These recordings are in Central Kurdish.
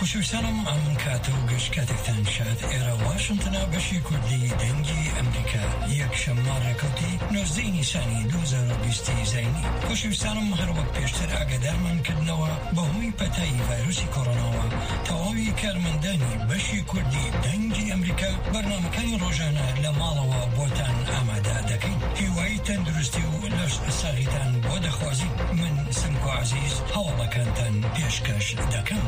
خۆشەویستانم ئەم کاتە و گەشت کاتێکتان شاد ئێرە واشنتنە بەشی کوردی دەنگی ئەمریکا یەکشەممە ڕێکەوتی 19 نیسانی 2020 زینی. خۆشەویستانم هەروەک پێشتر ئاگادارمانکردنەوە بەهۆی پەتایی ڤایرۆسی کۆڕۆناوە تەواوی کارمەندانی بەشی کوردی دەنگی ئەمریکا بەرنامەکانی ڕۆژانە لە ماڵەوە بۆتان ئامادە دەکەین. هیوای تەندروستی و لەش ساغیتان بۆ دەخوازین. من سمکۆ عەزیز هەواڵەکانتان پێشکەش دەکەم.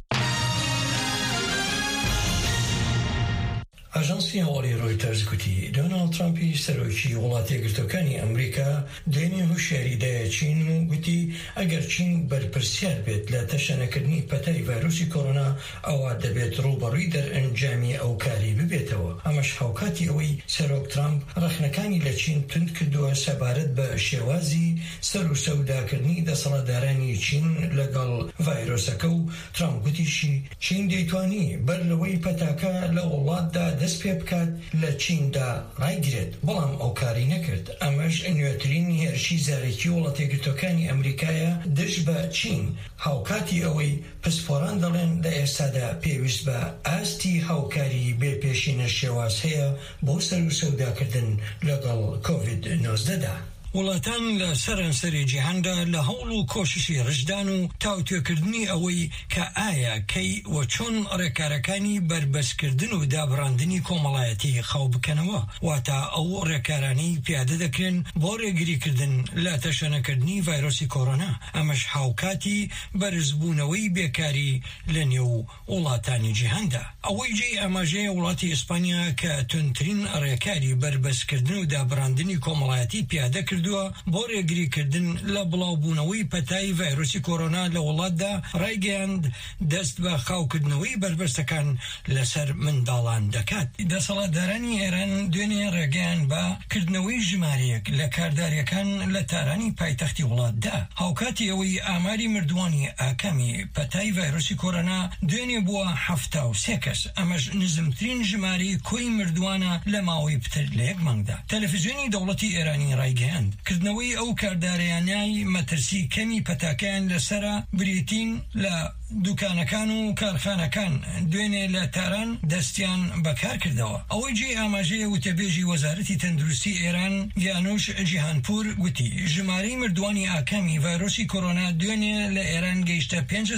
ئاژانسی هەواڵی ڕۆیتەرز گوتی دۆناڵد ترامپی سەرۆکی وڵاتە یەکگرتووەکانی ئەمریکا دوێنێ هوشیاریدایە چین و گوتی ئەگەر چین بەرپرسیار بێت لە تەشەنەکردنی پەتای ڤایرۆسی کۆڕۆنا ئەوە دەبێت ڕوبەڕووی دەرئەنجامی ئەو کاری ببێتەوە. ئەمەش هاوکاتی ئەوەی سەرۆک ترامپ ڕەخنەکانی لە چین تند کردووە سەبارەت بە شێوازی سەر و سەوداکردنی دەسەڵاتدارانی چین لەگەڵ ڤایرۆسەکە و ترامپ گوتیشی چین دەیتوانی بەر لەوەی پەتاکە لە وڵاتدا دەست پێ بکات لە چیندا ڕایگرێت، بەڵام ئەو کاری نەکرد. ئەمەش نوێترین هێرشی زارێکی وڵاتە یەکگرتووەکانی ئەمریکایە دژ بە چین، هاوکاتی ئەوەی پسپۆران دەڵێن لە ئێستادا پێویست بە ئاستی هاوکاری بێپێشینە شێواز هەیە بۆ سەر و سەوداکردن لەگەڵ کۆڤید-19دا. وڵاتان لە سەرانسەری جیهاندا لە هەوڵ و کۆششی ڕژدان و تاوتوێکردنی ئەوەی کە ئایا کەی و چۆن ڕێکارەکانی بربەستکردن و دابڕاندنی کۆمەڵایەتی خەو بکەنەوە، واتە ئەو ڕێکارانەی پیادە دەکرێن بۆ ڕێگریکردن لە تەشەنەکردنی ڤایرۆسی کۆڕۆنا. ئەمەش هاوکاتی بەرزبوونەوەی بێکاری لە نێو وڵاتانی جیهاندا. ئەوەی جێی ئاماژەیە وڵاتی ئیسپانیا کە تونترین ڕێکاری بربەستکردن و دابڕاندنی کۆمەڵایەتی پیادە کرد بۆ ڕێگریکردن لە بڵاوبوونەوەی پەتای ڤایرۆسی کۆڕۆنا لە وڵاتدا ڕایگەیاند دەست بە خاوکردنەوەی بربەستەکان لەسەر منداڵان دەکات. دەسەڵاتدارانی ئێران دوێنێ ڕێگەیان بە کردنەوەی ژمارەیەک لە کارداریەکان لە تارانی پایتەختی وڵاتدا. هاوکاتی ئەوەی ئاماری مردوانی ئاکامی پەتای ڤایرۆسی کۆڕۆنا دوێنێ بووە 73 کەس. ئەمەش نزمترین ژمارەی کۆی مردوانە لە ماوەی پتر لە یەک مانگدا. تەلەڤیزیۆنی دەوڵەتی ئێرانی ڕایگەیاند کردنەوەی ئەو کارداریانەی مەترسی کەمی پەتاکەیان لەسرە بریتین لە دوکانەکان و کارخانەکان دوێنێ لە تاران دەستیان بەکار کردەوە. ئەوەی جێ ئاماژەیە وتەبێژی وەزارەتی تەندروستی ئێران یانوش جیهانپور گوتی ژمارەی مردوانی ئاکامی ڤایرۆسی کۆڕۆنا دوێنێ لە ئێران گەیشتە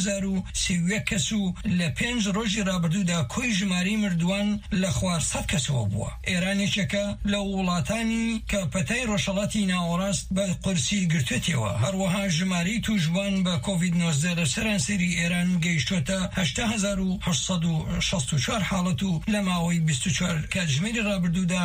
5031 کەس و لە 5 ڕۆژی ڕابردوودا کۆی ژمارەی مردوان لە 400 کەسەوە بووە. ئێرانێکێکە لە وڵاتانی کە پەتای ڕۆژهەڵاتی ناوەڕاست بە قورسی گرتوێتەوە. هەروەها ژمارەی توشبوان بە کۆڤید-19 لە سەرانسەری ئێران گەیشتۆتە 8864 حاڵەت و لە ماوەی 24 کاتژمێری ڕابردوودا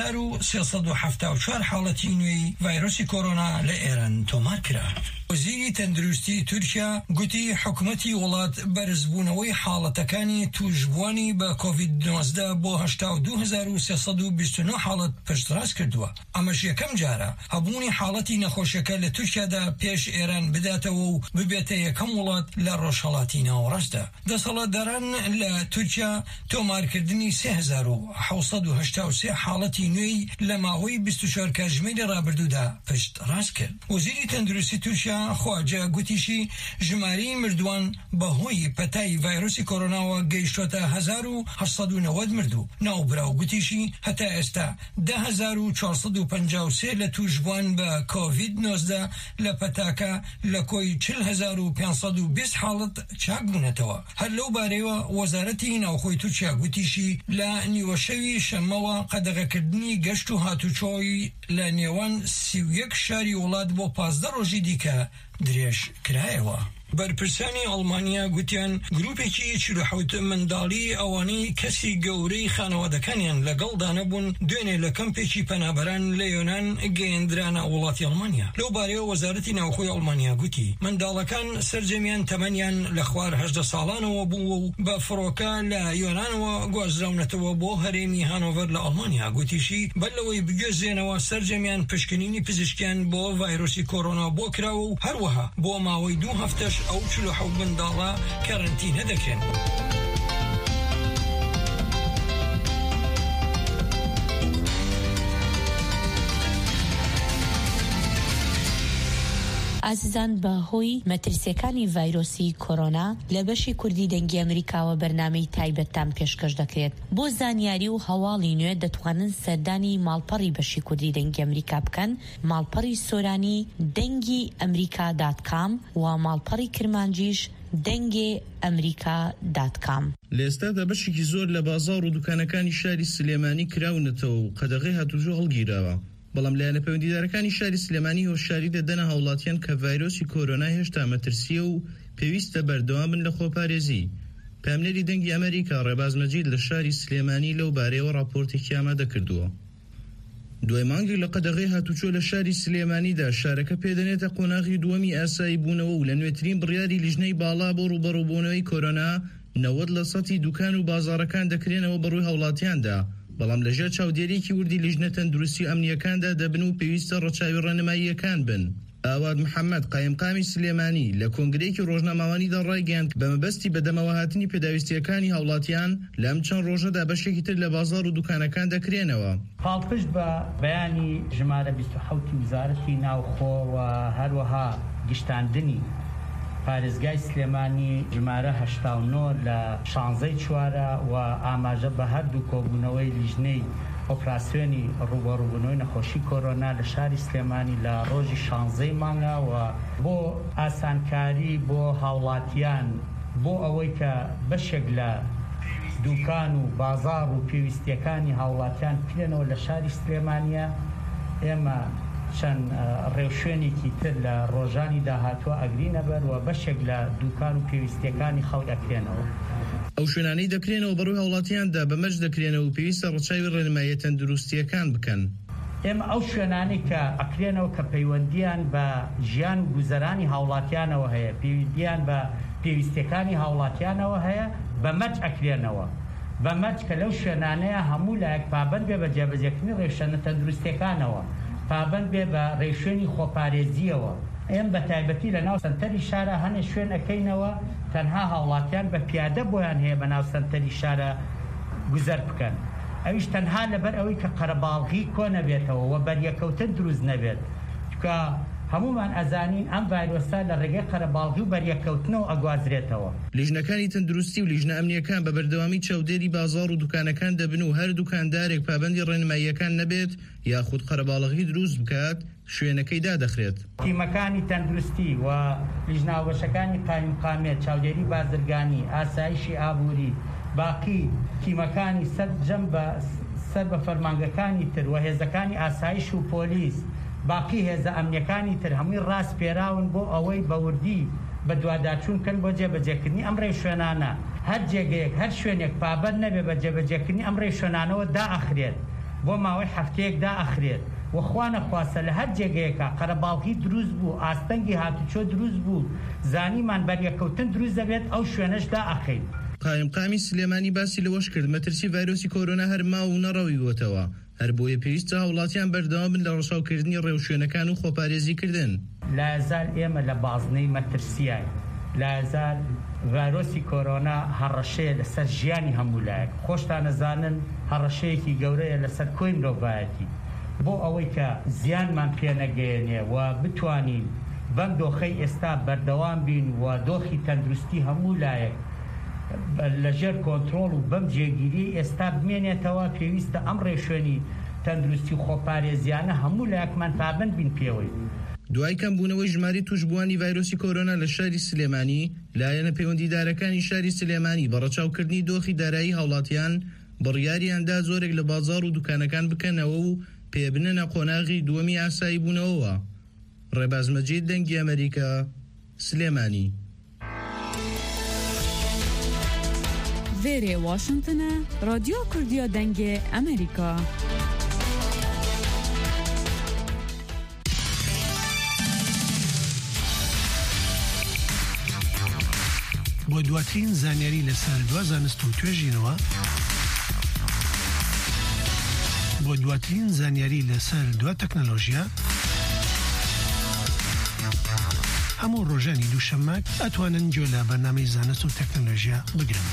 1374 حاڵەتی نوێی ڤایرۆسی کۆڕۆنا لە ئێران تۆمار کرا. وەزیری تەندروستی تورکیا گوتی حکومەتی وڵات بەرزبوونەوەی حاڵەتەکانی توشبوانی بە کۆڤید-19 بۆ 82329 حاڵەت پشتڕاست کردووە. ئەمەش یەکەم جارە هەبوونی حاڵەتی نەخۆشیەکە لە تورکیادا پێش ئێران بداتەوە و ببێتە یەکەم وڵات لە ڕۆژهەڵاتی ناوەڕاستدا. دەسەڵاتداران لە تورکیا تۆمارکردنی 3783 حاڵەتی نوێی لە ماوەی 24 کاتژمێری ڕابردوودا پشتڕاست کرد. وەزیری تەندروستی تورکیا خواجە گوتیشی ژمارەی مردوان بەهۆی پەتای ڤایرۆسی کۆڕۆناوە گەیشتۆتە 1890 مردوو. ناوبراو گوتیشی هەتا ئێستا 10453 لە توشبوان بە کۆڤید-19 لە پەتاکە لە کۆی 40520 حاڵەت چاکبوونەتەوە. هەر لەو بارەیەوە وەزارەتی ناوخۆی تورکیا گوتیشی لە نیوەشەوی شەمەوە قەدەغەکردنی گەشت و هاتوچۆی لە نێوان 31 شاری وڵات بۆ 15 ڕۆژی دیکە درێژ کرایەوە. بەرپرسانی ئەڵمانیا گوتیان گروپێکی 47 منداڵی ئەوانەی کەسی گەورەی خانەوادەکانیان لەگەڵدا نەبوون دوێنێ لە کەمپێکی پەنابەران لە یۆنان گەیەندرانە وڵاتی ئەڵمانیا. لەو بارەیەوە وەزارەتی ناوخۆی ئەڵمانیا گوتی منداڵەکان سەرجەمیان تەمەنیان لە خوار 18 ساڵانەوە بوو و بە فڕۆکە لە یۆنانەوە گوازراونەتەوە بۆ هەرێمی هانۆڤەر لە ئەڵمانیا. گوتیشی بەلەوەی بگوێزێنەوە سەرجەمیان پشکنینی پزیشکیان بۆ ڤایرۆسی کۆڕۆنا بۆ کراوە و هەروەها بۆ ماوەی 2 هەفتەش ئەو 47 منداڵە کەرەنتینە دەکرێن. ئازیزان بەهۆی مەترسیەکانی ڤایرۆسی کۆرۆنا لە بەشی کوردی دەنگی ئەمریکاوە بەرنامەی تایبەتتان پێشکەش دەکرێت. بۆ زانیاری و هەواڵی نوێ دەتوانن سەردانی ماڵپەڕی بەشی کوردی دەنگی ئەمریکا بکەن، ماڵپەڕی سۆرانی دەنگی ئەمریکا.com و ماڵپەڕی کرمانجیش دەنگێ ئەمریکا.com. لە ئێستادا بەشێکی زۆر لە بازاڕ و دوکانەکانی شاری سلێمانی کراونەتەوە و قەدەغەی هاتووژۆ هەڵگیراوە. بەڵام لایەنە پەیوەندیدارەکانی شاری سلێمانی هۆشیاری دەدەنە هاوڵاتیان کە ڤایرۆسی کۆرۆنا هێشتا مەترسیە و پێویستە بەردەوام بن لە خۆپارێزی. پامنەری دەنگی ئەمریکا ڕێباز مەجید لە شاری سلێمانی لەو بارەیەوە راپۆرتێکی ئامادە کردووە. دوای مانگێک لە قەدەغەی هاتوچۆ لە شاری سلێمانیدا شارەکە پێدەنێتە قۆناغی دووەمی ئاسایی بوونەوە و لە نوێترین بڕیاری لیژنەی باڵا بۆ ڕوبەڕووبوونەوەی کۆرۆنا 90% دوکان و بازاڕەکان دەکرێنەوە بەڕووی هاوڵاتیاندا. بەڵام لەژێر چاودێریەکی وردی لیژنە تەندروستی و ئەمنیەکاندا دەبن و پێویستە ڕەچاوی ڕێنماییەکان بن. ئاواد محەممەد قایمقامی سلێمانی لە کۆنگرەیەکی ڕۆژنامەوانیدا ڕایگەیاند بە مەبەستی بەدەمەوە هاتنی پێداویستیەکانی هاوڵاتیان لەم چەند ڕۆژەدا بەشێکی تر لە بازاڕ و دوکانەکان دەکرێنەوە. پاڵپشت بە بەیانی ژمارە 27 وزارەتی ناوخۆ و هەروەها گشتاندنی پارێزگای سلێمانی ژمارە 89 لە 16 چوارە و ئاماژە بە هەردوو کۆبوونەوەی لیژنەی ئۆپراسیۆنی ڕوبەڕووبوونەوەی نەخۆشی کۆرۆنا لە شاری سلێمانی لە ڕۆژی 16 مانگە و بۆ ئاسانکاری بۆ هاوڵاتیان بۆ ئەوەی کە بەشێک لە دوکان و بازاڕ و پێویستیەکانی هاوڵاتیان بکرێنەوە لە شاری سلێمانیە. ئێمە چەند ڕێوشوێنێکی تر لە ڕۆژانی داهاتوە ئەگرینە بەر و بەشێک لە دوکان و پێویستیەکانی خەڵک ئەکرێنەوە. ئەو شوێنانەی دەکرێنەوە بەڕووی هاوڵاتیاندا بەمەرج دەکرێنەوە و پێویستە ڕەچاوی ڕێنماییە تەندروستیەکان بکەن. ئێمە ئەو شوێنانەی کە ئەکرێنەوە کە پەیوەندیان بە ژیان و گوزەرانی هاوڵاتیانەوە هەیە، پەیوەندیان بە پێویستیەکانی هاوڵاتیانەوە هەیە، بەمەرج ئەکرێنەوە. بەمەرج کە لەو شوێنانەیە هەموو لایەک پابەند بێ بە جێبەجێکردنی ڕێوشێنە تەندروستیەکانەوە، پابەند بێ بە ڕێوشێنی خۆپارێزیەوە. ئێمە بە تایبەتی لە ناو سنتەری شارە هەنێ شوێن ئەەکەینەوە تەنها هاوڵاتیان بە پیادە بۆیان هەیە بە ناو سنتەری شارە گوزەر بکەن. ئەویش تەنها لەبەر ئەوەی کە قەرەباڵغی کۆ نەبێتەوە و بەریەکەوتن دروست نەبێت، چکە هەمومان ئەزانین ئەم ڤایرۆسە لە ڕێگەی قەرەباڵغی و بەریەکەوتنەوە ئەگوازرێتەوە. لیژنەکانی تەندروستی و لیژنە ئەمنیەکان بە بەردەوامی چاودێری بازاڕ و دوکانەکان دەبن و هەر دوکاندارێک پابەندی ڕێنماییەکان نەبێت یاخود قەرەباڵغی دروست بکات شوێنەکەی دادەخرێت. تیمەکانی تەندروستی و لیژناوبەشەکانی قایمقامێت، چاودێری بازرگانی، ئاسایشی ئابووری، باقی تیمەکانی سەرجەم بە سەر بە فەرمانگەکانی تر و هێزەکانی ئاسایش و پۆلیس، باقی هێزە ئەمنیەکانی تر هەمووی ڕاست پێراون بۆ ئەوەی بەوردی بە دوواداچوونکەن بۆ جێبەجێکردنی ئەم ڕێوشوێنانە. هەر جێگەیەک هەر شوێنێک پابەند نەبێ بە جێبەجێکردنی ئەم ڕێوشوێنانەوە دائەخرێت، بۆ ماوەی هەفتەیەک دائەخرێت. وەخوا نەخواسە لە هەر جێگەیەکە قەرەباڵغی دروست بوو، ئاستەنگی هاتوچۆ دروست بوو، زانیمان بەریەکەوتن دروست دەبێت، ئەو شوێنەش دائەخەین. قایمقامی سلێمانی باسی لەوەش کرد مەترسی ڤایرۆسی کۆرۆنا هەر ماو و نەڕەویوەتەوە، هەر بۆیە پێویستە هاوڵاتیان بەردەوام بن لە ڕەشاوکردنی ڕێوشوێنەکان و خۆپارێزیکردن. لازال ئێمە لە بازنەی مەترسیای، لازال ڤایرۆسی کۆرۆنا هەڕەشەیە لەسەر ژیانی هەموو لایەک. خۆشتان نەزانن هەڕەشەیەکی گەورەیە لەسەر کۆی مرۆڤایەتی. بۆ ئەوەی کە زیانمان پێ نەگەیەنێ و بتوانین بەم دۆخەی ئێستا بەردەوام بین و دۆخی تەندروستی هەموو لایەک لەژێر کۆنترۆڵ و بەم جێگیری ئێستا بمێنێتەوە، پێویستە ئەم ڕێوشوێنی تەندروستی و خۆپارێزیانە هەموو لایەکمان پابەند بین پێوەی. دوای کەمبوونەوەی ژماری توشبووانی ڤایرۆسی کۆرۆنا لە شاری سلێمانی، لایەنە پەیوەندیدارەکانی شاری سلێمانی بە ڕەچاوکردنی دۆخی دارایی هاوڵاتیان بڕیاریاندا زۆرێک لە بازاڕ و دوکانەکان بکەنەوە و پێبنەنە قۆناغی دووەمی ئاسایی بوونەوەوە. ڕێباز مەجید دەنگی ئەمریکا سلێمانی. وێرێ واشنگتنە رادیۆ کوردیە دەنگێ ئەمریکا. بۆ دواترین زانیاری لەسەر دوا زانست و توێژینەوە، بۆ دواترین زانیاری لەسەر دوا تەکنۆلۆژیا، هەموو ڕۆژانی دووشەممە ئەتوانن گوێ لە بەرنامەی زانست و تەکنۆلۆژیا بگرن.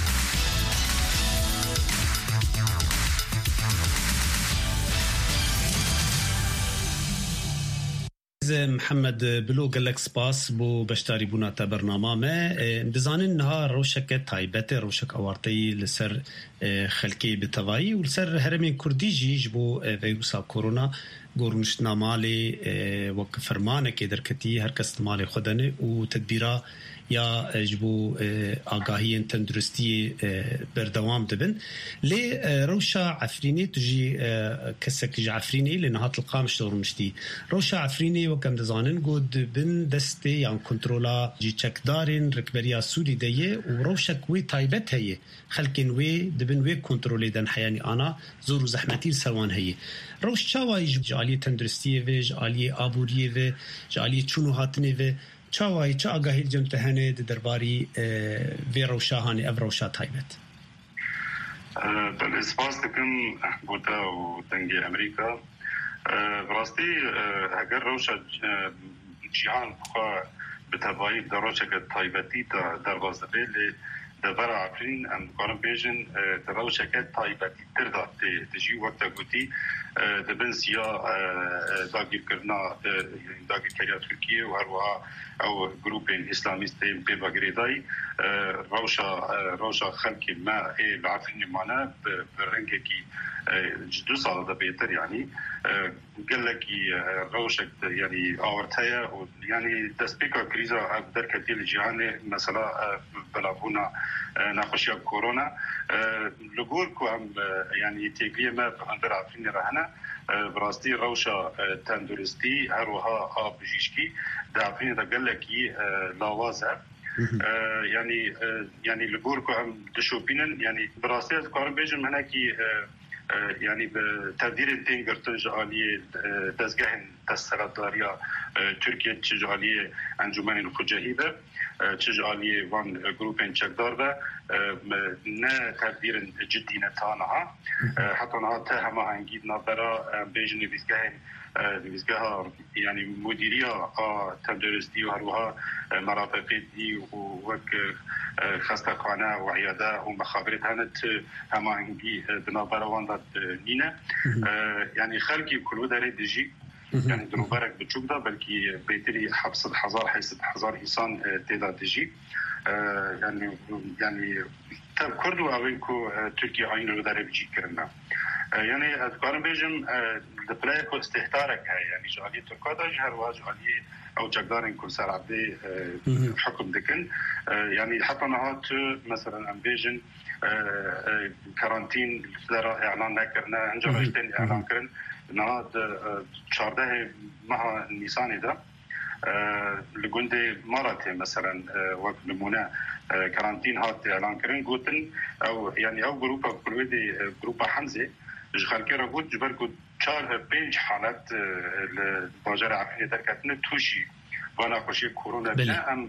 محمد بلو قالك سباس بو بشتاري بوناتا برنامه ما بزانن نها روشك تايبت روشك اوارتي لسر خلقي بتواي ولسر هرمي كردي جيجبو فيروس كورونا گورنش نامالي وك فرمانه کې درکتی هر کس مال خودنه او تدبیرا یا جبو آگاهی تندرستی بردوام دبن لی روشا عفرینی تجي كسك عفرینی لنهات القامش دورمشتي روشا عفرینی وكم دزانن قد بن دستي يعني كنترولا جي تشك دارين ركبريا سوري ديه وروشك وي تايبت هي خلكن وي دبن وي كنترولي دن حياني انا زور زحمتي سروان هي روش چاوای جالی تندرستی و جالی آبوری و جالی چونو هاتنی و چاوای چه آگاهی جمتهنه درباری و روشاهانی او روشا تایبت بالاسپاس دکم بودا و دنگی امریکا براستی اگر روشا جیان بخوا بتوایی در روشا که تایبتی در غازبه لی دبر عفرین ام کارم بیجن در روشا که تایبتی تر دا تجی وقتا گوتی دبن سیا داگیر کرنا داگیر کریا ترکیه و هروها او گروپ اسلامیست پی باگریدای روشا خلقی ما العفرین مانا برنگه کی جدو سال دا بيتر يعني قال لك روشك يعني اورتايا يعني تسبيكا كريزا در كتيل جهان مثلا بلابونا ناخوشيا كورونا لغوركو هم يعني تيجي ما اندر عفرين رهنا براستي روشا تندرستي هروها بجيشكي دافين دا قال لك لاوازه يعني لغوركو هم دشوبينن يعني براستي كارم بيجم هناكي يعني بتقدير تنقرتن جعالية دزگاه تسرداريا تركيا تجعالية انجمن الخجهيبة تجعالية وان جروبين چكدار با نا تقدير جدي نتانها حتى نها تهما انجيد نابرا بيجن ويزگاه يعني مديرية تندرستي وهروها مرافقي دي ووك خستقانه وعياده ومخابرات هانت هما انجي بنابرا وان نينا يعني خلقي كل داري دجي يعني دروبارك بتشوكدا بلكي بيتري حبس الحزار حيث حزار إنسان تيدا دجي يعني تاب كردو أوينكو تركيا عين الوداري بجي كرنا يعني أذكارن بيجم دبلايكو استهتارك هاي يعني جعلية تركادا جهروا جعلية أو جقدارن كل سر عبدي حكم دكن يعني حتى نهات مثلا أم بيجن كارانتين لدرا إعلان نكرنا هنجرشتين إعلان كرن نهات 14 مع نيسان ده لجندي مرته مثلا وقت نمونه كارانتين هات إعلان كرن قوتن أو يعني أو جروبا كلودي جروبا حمزة جخالكي رقود جبركو 4-5 حالات الباجر عفية دركتنا توشي وانا خوشي كورونا بلا ام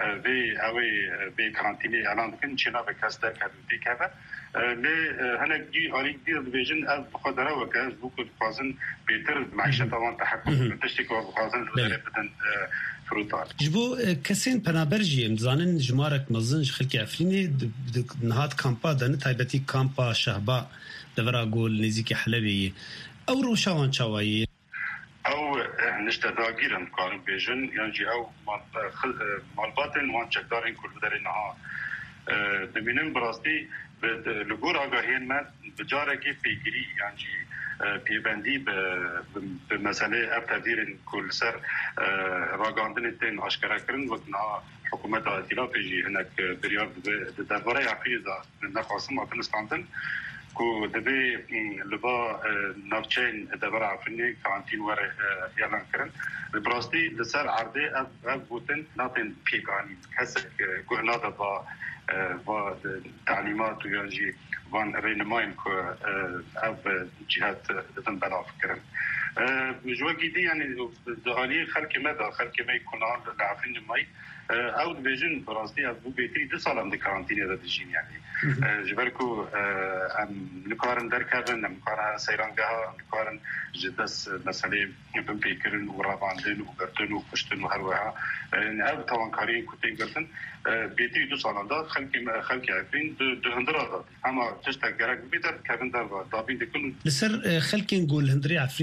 في كارانتيني اعلان كن چنا بكاس دركت في كذا لي هنا دي عليك دي فيجن از بقدره وكاز بوكو فازن بيتر معيشه طبعا تحكم تشتكوا فازن بدن فروتال جبو كسين بنابرجي مزانن جمارك مزنج خلكي عفريني نهات كامبا دن تايبتي كامبا شهباء دورا قول نزيكي حلبي او روشاوان چاوایی او نشته داگیرن کارن بیجن یعنی او مالباتن وان چکدارن کل بدرین ها دمینن براستی لگور آگاهین من بجارکی پیگیری یعنی پیبندی به مسئله ابتدیرن کل سر راگاندن تین آشکره کرن وقت نها حکومت آتیلا پیجی هنک بریار درباره عقیده نخواستم افغانستان کو دبي لبا نافچين دبر عفني كانتين ور يلان كرن براستي لسر عرضي اب بوتن ناتن بيغاني حسك كورنادا با تعليمات ويجي وان رينماين كو اب جهات دتن بلاف كرن جوجي دي يعني دهالي خلق مدى خلق ما يكون عارفين ماي او دبيجن براستي ابو بيتي 2 سال عند كارانتين دجين يعني جبركو ام نقارن دركابن نقارن سيرانجها نقارن جدس مسألة بنفكرن ورابعندن وقرتن وقشتن وهروها نعرف طبعا كارين كتين قرتن بيتي 2 سال عند خلق عارفين اما تشتغل جرك بيدر كابن در دابين دكن لسر خلق نقول هندري عفريني ازوا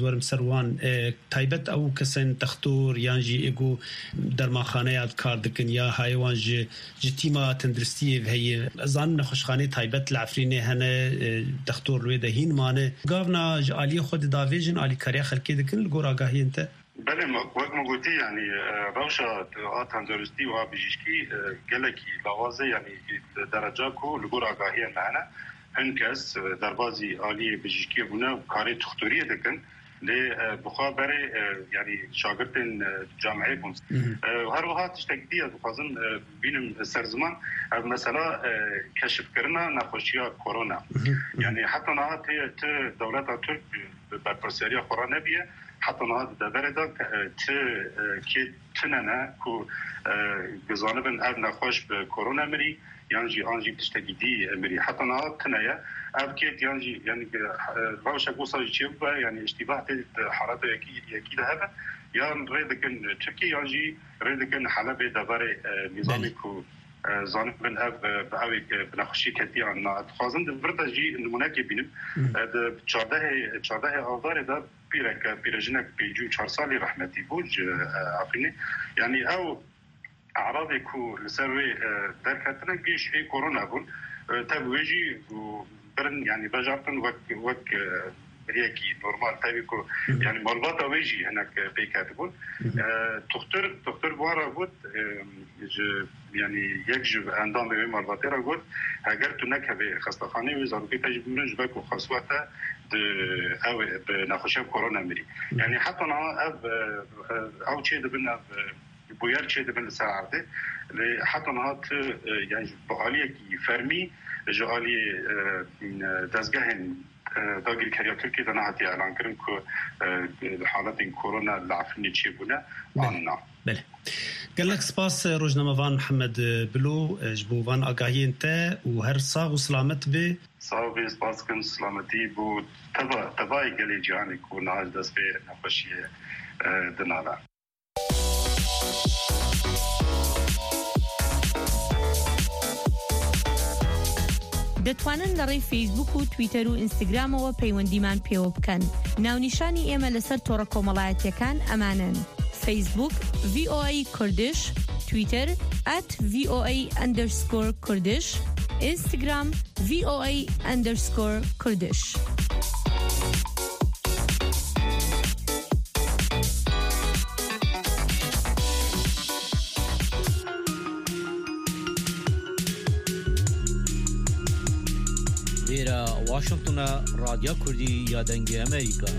ورم سروان تایبەت ئەو کەسن تەختۆر یانجی ئێگو دەرمانخانەیە کار دەکەن یا هایوان ji tîma tenduristiyê heye zan nexweşxanê taybet li Efrînê hene dextor wê de hîn mane gavna ji aliyê xwe di davêjin alîkariya xelkê dikin li gor agahiyên te بله وقت ما قلتی یعنی روشا تندرستی و بیشکی گلکی لوازه یعنی درجه کو لگور آگاهی لعنه هنکس در بازی عالی بیشکی بونه کاری تختوری دکن لی بخابره یعنی شاگردن جامعه بون و هر وقت تشتکدی از بخوازن بینم سرزمان مثلا کشف کردن نخوشی کرونا یعنی حتی نه دولت ترک برپرسیاری کرونا بیه حتی نه دبرده که تننه کو گزانبن اب نخوش به کرونا مری یعنی آنجی تشتگیدی مری حتی نه تنیه اب که یعنی روش گوسای چی بود یعنی اشتباه تد حالت یکی ده هست یا ریدکن ترکیه یعنی ریدکن حلب دبر نظامی کو زانبن اب باوی بنخوشی کتی آن خواستم دبرده جی نمونه که بینم چارده آذار ده پیرجنک پیجو 4 سالی رحمتی بود عفینی یعنی او اعراضی کو لسروی درکتنه گیش ای کرونا بود تبویجی برن یعنی بجارتن وک یکی نورمال تابی کو یعنی مالبات اویجی هناك پیکات بود دکتر بوارا بود یعنی یک جو اندام به مالبات را بود اگر تو نکه خستخانه و زاروکی تجربه منج بکو خاصواته او نخوشی کرونا مری یعنی حتی نه او چه دبن بویار چه دبن ساعته حتی نه یعنی بالی کی فرمی جالی دزگاهن داگیر کریا ترکیه دنیا هاتی اعلان کردن که حالت این کرونا لعفنی چی بونه آننا بله گلک سپاس روزنامه‌وان محمد بلو جبوان آگاهی انت و هر ساغ و سلامت به ساغ و سپاس کن سلامتی بود تبای گلی جهانی که نهاج دست به نخوشی دنالا دەتوانن لەڕێی فیسبوک و تویتەر و ئینستاگرامەوە پەیوەندیمان پێوە بکەن. ناونیشانی ئێمە لەسەر تۆڕە کۆمەڵایەتیەکان ئەمانن: فیسبوک VOA کوردش، تویتەر @VOA_کوردش، ئینستاگرام VOA_کوردش. واشنطن رادیو کردی یا دنگ امریکا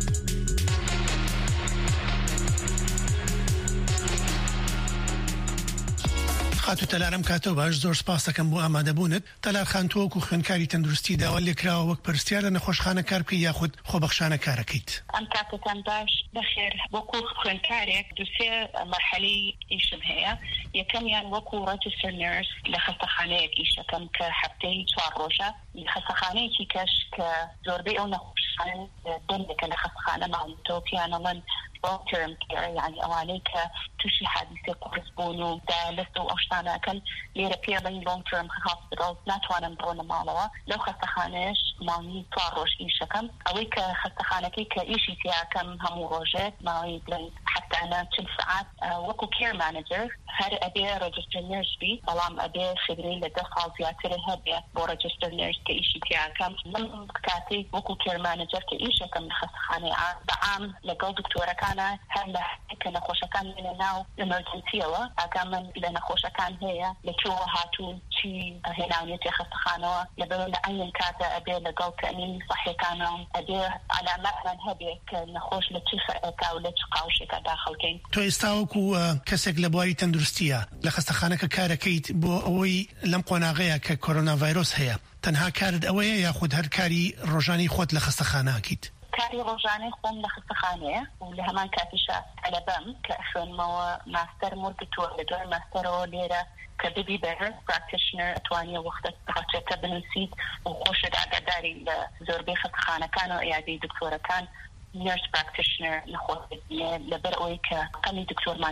خاتو تەلارم کاتەوە باش زۆر سپاس دەکەم بۆ ئامادەبوونت. تەلار خان تۆ و خوێندکاری تەندروستی داوا لێکراوە وەک پرسیار لە نەخۆشخانە کار بکەی یاخود خۆبەخشانە کارەکەیت. ئەم کاتتان باش بەخێر. وەکو خوێندکارێک دووسێ مەرحەلەی ئیشم هەیە. یەکەمیان وەکو ڕەجیستەر نەرس لە خەستەخانەیەک ئیشەکەم کە هەفتەی 4 ڕۆژە لە خەستەخانەیەکی کەش کە زۆربەی ئەو نەخۆشخانە دەنگێکە لە خەستەخانە ماڵتەوە پیانەڵەن long term care يعني أوانيك تشي حادثة قرصبونو دا لستو أشتانا كان ليرابيالي long term hospitals ناتوانا مبرونا مالوا لو خستخانش ماني طاروش إيشكم أويك خستخانكي كإيشي تياكم همو روجات ماوي بلين حتى أنا 10 ساعات وكو كير مانجر هر أبي ريجستر نيرس بي بلام أبي خبري لدخل زياترها بي بو ريجستر نيرس كإيشي تياكم من كاتي وكو كير مانجر كإيشكم خستخاني بعام لقل دكتورة أنا هلا كنا خوشكان من الناو emergency وا أكمل لنا خوشكان هي لكوا هاتو شيء هنا ونيتي خستخانة لبلون أي كذا أبي لقوا تأمين صحي كانوا أبي على مثلا هبي كنخوش لتشفى كاولش قاوشي كداخل كين. تو استاوكو كسك لبواري تندرستيا لخستخانة كاركيت بو أوي لم قناغيا ككورونا فيروس هي تنها كارد أويا ياخد هر كاري روجاني خود لخستخانة أكيد. كاري روجاني خون لخستخانة ولهمان كاتشة على بام كأخوان ماستر مربطور لدور ماسترو ليرة كبيبي بير براكتيشنر أتوانيا وقت تغطية بنسيت وخوشد عقداري لزوربي خستخانة كانوا إعادي دكتورة كان نيرس براكتيشنر نخوض لبرقوي كقلي دكتور مال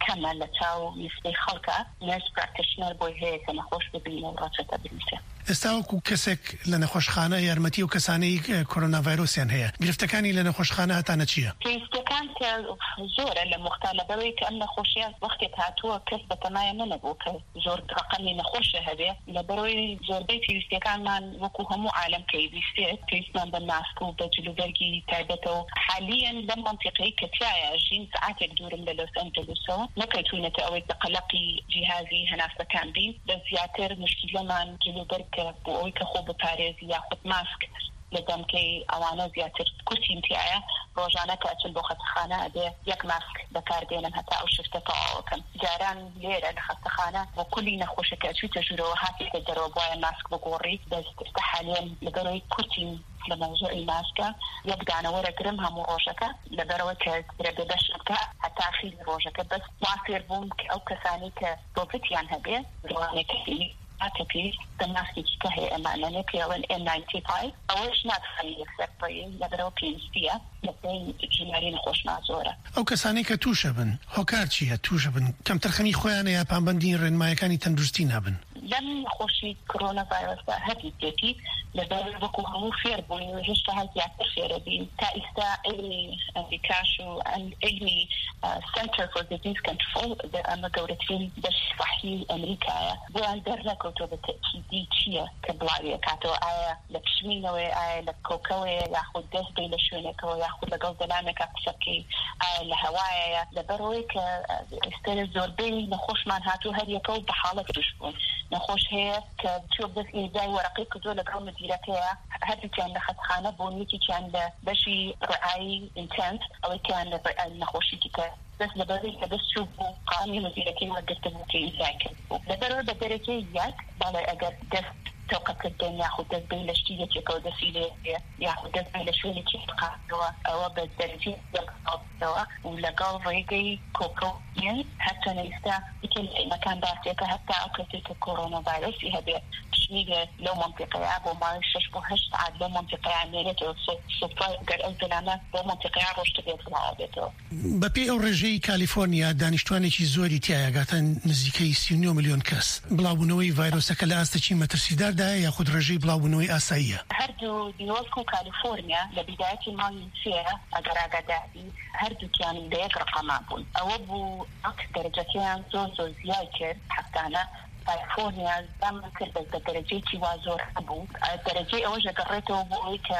كمان لتاو نسبة خلقة ناس براكتشنر بوي هيك نخوش ببينه وراتشة بنسة ئێستاوەکو کەسێک لە نەخۆشخانە یارمەتی و کەسانەی کۆرۆنا ڤایرۆسیان هەیە گرفتەکانی لە نەخۆشخانە هەتانە چییە؟ گرفتەکان کە زۆرە لە مختلەبەوەی کە ئەم نەخۆشیە وەختێک هاتووە کەس بەتەمایە نەبوو کە زۆر ڕقەمی نەخۆشە هەبێ لەبەرەوەی زۆربەی پێویستیەکانمان وەکو هەموو عالەم پێویستێت پێویستمان بە ماسک و بە جلوبەرگی تایبەتەوە حالیان لەم منطقەی کە تایە ژین سعاتێک دوورم لە لۆس ئەنجلسەوە نەکەوتوونەتە ئەوەی بەقەلەقی جیهازی هەناسەکان بین بە زیاتر مشکلەمان جلوبەرگ بۆ ئەوەی کە خۆ بپارێزی یاخود ماسک لە دەمکەی ئەوانە زیاتر کورسیم تایە ڕۆژانە کە ئەچن بۆ خەستەخانە ئەبێ یەک ماسک بەکاردێنن هەتا ئەو شفتە تەواوەکەن جاران لێرە لە خەستەخانە بۆ کولی نەخۆشەکە ئەچوویتە ژوورەوە هاتێکە دەرەوە بۆیە ماسک بگۆڕی دەست حالێن لەبەرەوەی کورسیم لە مەوزوعی ماسکە یەک دانەوەرە گرم هەموو ڕۆژەکە لەبەرەوە کە بەدەشتکە هەتا خیلی ڕۆژەکە بەس وافێر بووم کە ئەو کەسانی کە کۆڤیدیان هەبێ ڕوانێکی ئاتەپی دەماسکێکی کە هەیە ئەمانە پێڵن N95 ئەوەش ناتخەلی یەکسەرپەیی لەبەرەوە پێویستیە لەبەرەوەی ژمارەی نەخۆشمان زۆرە ئەو کەسانی کە تووشە بن هۆکار چییە تووشە بن کەم تەرخەمی خۆیانە یا پامبەندی ڕێنمایەکانی تەندروستی نابن لەم نەخۆشی کۆرۆنا ڤایرۆسە هەبیێتی لەبەر وەکو هەموو فێر بووین و هێشتا هەر زیاتر فێرە بین تا ئێستا علمی ئەمریکاش و علمی Center for Disease Control ئەمە گەورەترین بەشی صحی ئەمریکایە بۆیان دەرنەکەوتۆ بە تەکیدی چییە کە بڵاوی کاتەوە ئایا لە پشمینەوەی ئایا لە کۆکەوەیە یاخود دەست بێ لە شوێنێکەوە یاخود لەگەڵ دەلامێکە قسەکەی ئایا لە هەوایەیە لەبەرەوەی کە ئێستا زۆربەی نەخۆشمان هاتوو هەر یەکەوت بە حاڵەت توش بوون نەخۆش هەیە کە تۆ بەس ئیزای وەرەقەی کردووە لەگەڵ مدیرەکەیە هەردووکیان لە خەستەخانە بوون یەکێکیان لە بەشی ڕعایی ئینتەنس ئەوەیان لە نەخۆشی دیکە بس لبرای که بس شو قانونی مدیریتی وقت ممکن ذاکر لبرای بدرجه یک بالای اگر دست توقف الدنيا ياخذ دبي لشتيه كو دسيله ياخذ دبي لشويه تقاطوا او بالدرجه يقطوا ولا قال ريجي كوكو حتى نستا كل مكان باسيك حتى اكتت كورونا فيروس هذا تشميل لو منطقه ابو ما شبهش عاد لو منطقه عمليه صفر قال الزلامات لو منطقه عروش تبيت العادته بەپێی ئەو ڕێژەی کالیفۆرنیا دانیشتوانێکی زۆری تایەگاتە نزیکەی 39 ملیۆن کەس بڵاوبوونەوەی ڤایرۆسەکە لە ئاستەکی مەترسیداردایە یاخود ڕێژەی بڵاوبوونەوەی ئاساییە هەردوو دیۆسک و کالیفۆرنیا لە بیدایەتی مانگی سێ ئەگەر ئاگاداری هەردووکیان لە یەک ڕقەما بوون ئەوە بوو ئەک دەرەجەکەیان زۆر زیاد کرد حەفتانە کالیفۆرنیا زەمان کرد بە دەرەجەیەکی وا زۆر هەبوو دەرەجەی ئەوەش ئەگەڕێتەوە بۆ ئەوەی کە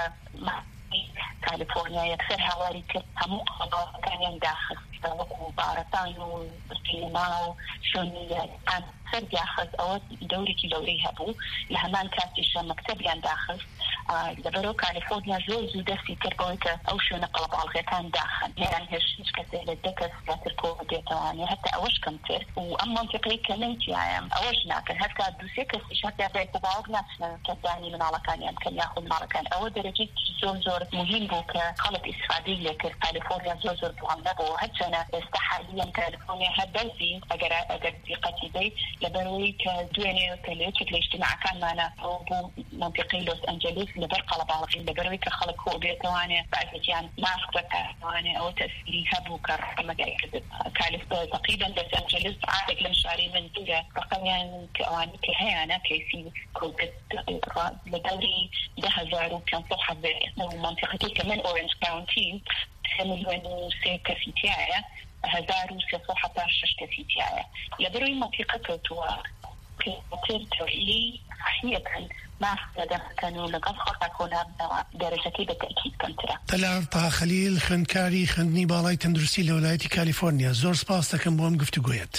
كاليفورنيا يكثر حوالي هم كان يندخل وكو بارتان وسينما وشونية كان فرد ياخذ أو دوري هبو لهمان كاتش مكتب يندخل لبرو كاليفورنيا زو دستي كربويك أو شو نقلب على كان داخل يعني هش كثير للدكس يتركوا ديتواني حتى أوش كمتر وأما منطقي كميت يعني أوش ناكل هكذا دوسيك استشهاد بيك وبعض ناس كثاني من على كان يمكن ياخذ على كان أو درجة زور مهم بو كقلب إسفادية كاليفورنيا زور بوعنبو هالسنة استحاليا كاليفورنيا هالبلزي أجر دقتي بي لبروي كدويني كليش الاجتماع كان معنا بو منطقي لوس أنجلوس لبرقة لبعض لبروي كخلق هو بيتواني بعد يعني ماسك بتواني أو تسلي هبو كرقم جاي كاليفورنيا تقريبا لوس أنجلوس عادك لمشاري من دولة رقم يعني كأواني كهيانا كيسي كوبت لدوري ده هزارو كان صحة منطقتي كمان أورنج كاونتي 1,000,000 كفيتيايا هزارو صحة 16 كفيتيايا لبروي منطقة كوتوا كتير صحية ما كانوا لقد خطأكونا درجتي بالتأكيد كنترا طلع خليل خنكاري خندني بالاي تندرسي لولاية كاليفورنيا زور سباس لكم بوم قفتقويت